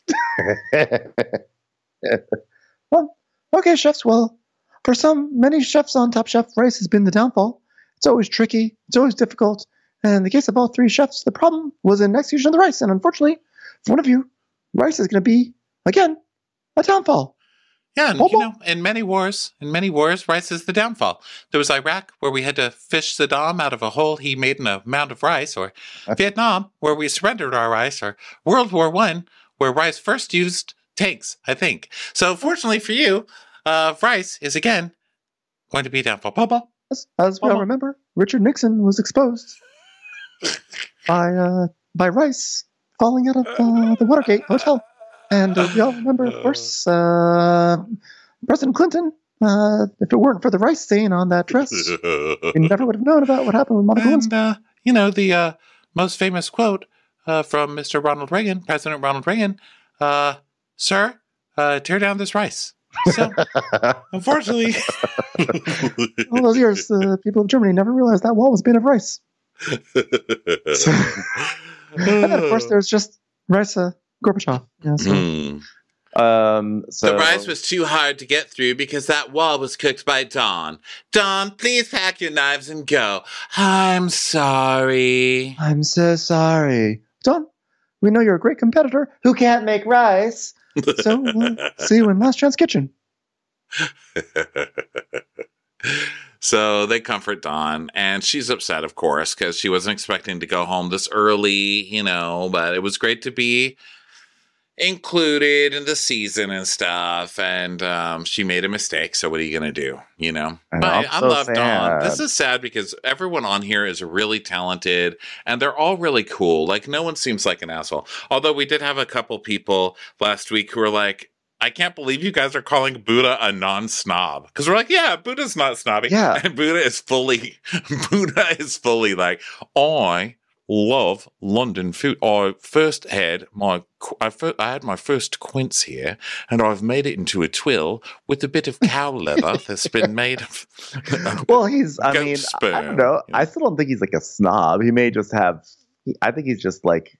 Well, okay, chefs. Well, for some, many chefs on Top Chef, rice has been the downfall. It's always tricky. It's always difficult. And in the case of all three chefs, the problem was in execution of the rice. And unfortunately, for one of you, rice is going to be, again, a downfall. Yeah, and, you know, in many wars, in many wars, rice is the downfall. There was Iraq, where we had to fish Saddam out of a hole he made in a mound of rice, or Vietnam, where we surrendered our rice, or World War One, where rice first used tanks, I think. So fortunately for you, uh, rice is again going to be a downfall. Bubba. As, as we all remember, Richard Nixon was exposed by uh, by rice falling out of uh, the Watergate Hotel. And uh, we all remember, of course, uh, President Clinton, uh, if it weren't for the rice stain on that dress, we never would have known about what happened with Monica Lewinsky. And, uh, you know, the uh, most famous quote uh, from Mister Ronald Reagan, President Ronald Reagan, uh, sir, uh, tear down this rice. So, unfortunately... all those years, the uh, people of Germany never realized that wall was made of rice. So, and then, of course, there's just rice... Uh, Gorbachev. Yeah, so. Mm. Um, so the rice was too hard to get through because that wall was cooked by Dawn. Dawn, please pack your knives and go. I'm sorry. I'm so sorry. Dawn, we know you're a great competitor who can't make rice. So we'll see you in Last Chance Kitchen. So they comfort Dawn, and she's upset, of course, because she wasn't expecting to go home this early, you know, but it was great to be included in the season and stuff, and um, she made a mistake, so what are you going to do, you know? I, know, but I so love sad. Dawn. This is sad because everyone on here is really talented, and they're all really cool. Like, no one seems like an asshole. Although we did have a couple people last week who were like, I can't believe you guys are calling Buddha a non-snob. Because we're like, yeah, Buddha's not snobby. Yeah. And Buddha is fully, Buddha is fully like, I love London food. I first had my, I, first, I had my first quince here, and I've made it into a twill with a bit of cow leather that's been made of. Well, he's, I goat mean, sperm, I don't know. you know? I still don't think he's like a snob. He may just have, I think he's just like,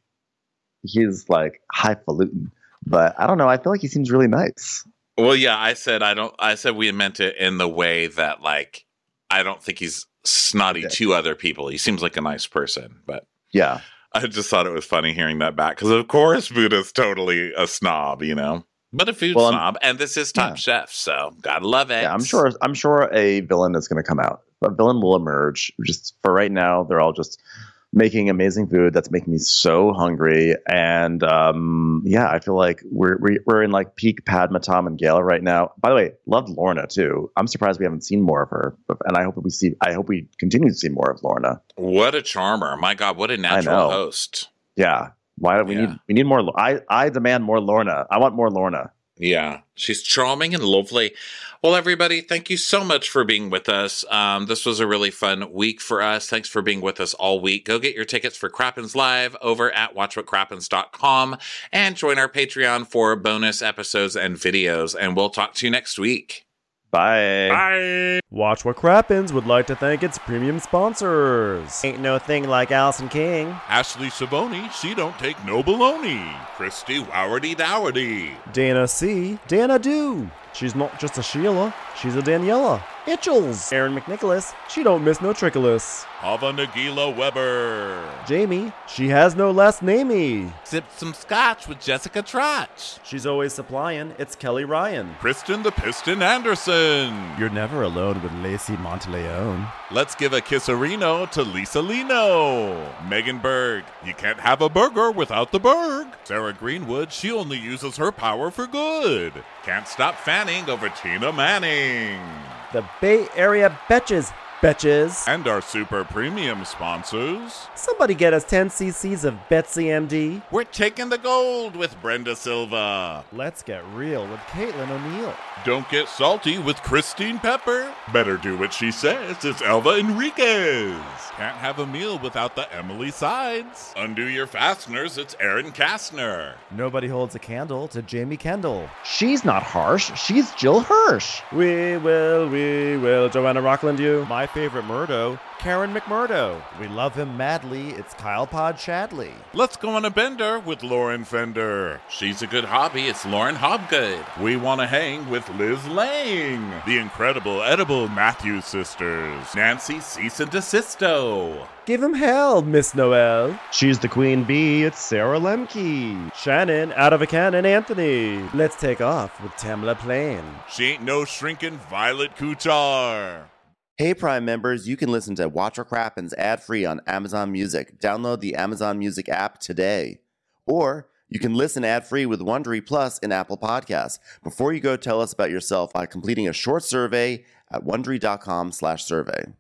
he's like highfalutin. But I don't know. I feel like he seems really nice. Well, yeah, I said I don't. I said we meant it in the way that, like, I don't think he's snotty Yeah. to other people. He seems like a nice person, but Yeah. I just thought it was funny hearing that back because, of course, Buddha's totally a snob, you know, but a food Well, I'm- snob, and this is Top yeah. Chef, so gotta love it. Yeah, I'm sure. I'm sure a villain is going to come out. A villain will emerge. Just for right now, they're all just making amazing food that's making me so hungry. And um, yeah, I feel like we're we're we're in like peak Padma, Tom, and Gala right now. By the way, loved Lorna too. I'm surprised we haven't seen more of her, and I hope we see. I hope we continue to see more of Lorna. What a charmer! My God, what a natural know. host. Yeah. Why don't we Yeah. need we need more? Lo- I I demand more Lorna. I want more Lorna. Yeah, she's charming and lovely. Well, everybody, thank you so much for being with us. Um, this was a really fun week for us. Thanks for being with us all week. Go get your tickets for Crappens Live over at watch what crappens dot com and join our Patreon for bonus episodes and videos. And we'll talk to you next week. Bye. Bye. Watch What Crappens would like to thank its premium sponsors. Ain't no thing like Allison King. Ashley Savoni, she don't take no baloney. Christy Wowardy Dowardy. Dana C. Dana Do. She's not just a Sheila, she's a Daniela. Itchels. Aaron McNicholas. She don't miss no trickolas. Hava Nagila Weber. Jamie. She has no last namey. Sipped some scotch with Jessica Trotch. She's always supplying. It's Kelly Ryan. Kristen the Piston Anderson. You're never alone with Lacey Monteleone. Let's give a kisserino to Lisa Lino. Megan Berg, you can't have a burger without the Berg. Sarah Greenwood, she only uses her power for good. Can't stop fanning over Tina Manning. The Bay Area Betches. Betches. And our super premium sponsors. Somebody get us ten cc's of Betsy M D. We're taking the gold with Brenda Silva. Let's get real with Caitlin O'Neill. Don't get salty with Christine Pepper. Better do what she says. It's Elva Enriquez. Can't have a meal without the Emily Sides. Undo your fasteners. It's Aaron Kastner. Nobody holds a candle to Jamie Kendall. She's not harsh. She's Jill Hirsch. We will, we will, Joanna Rockland, you. My favorite Murdo, Karen McMurdo. We love him madly. It's Kyle Pod Shadley. Let's go on a bender with Lauren Fender. She's a good hobby. It's Lauren Hobgood. We want to hang with Liz Lang. The incredible edible Matthews sisters. Nancy Cease and Desisto. Give him hell, Miss Noel. She's the queen bee. It's Sarah Lemke. Shannon, out of a cannon, Anthony. Let's take off with Tamla Plain. She ain't no shrinking Violet Kuchar. Hey Prime members, you can listen to Watch What Crappens ad-free on Amazon Music. Download the Amazon Music app today. Or you can listen ad-free with Wondery Plus in Apple Podcasts. Before you go, tell us about yourself by completing a short survey at wondery.com slash survey.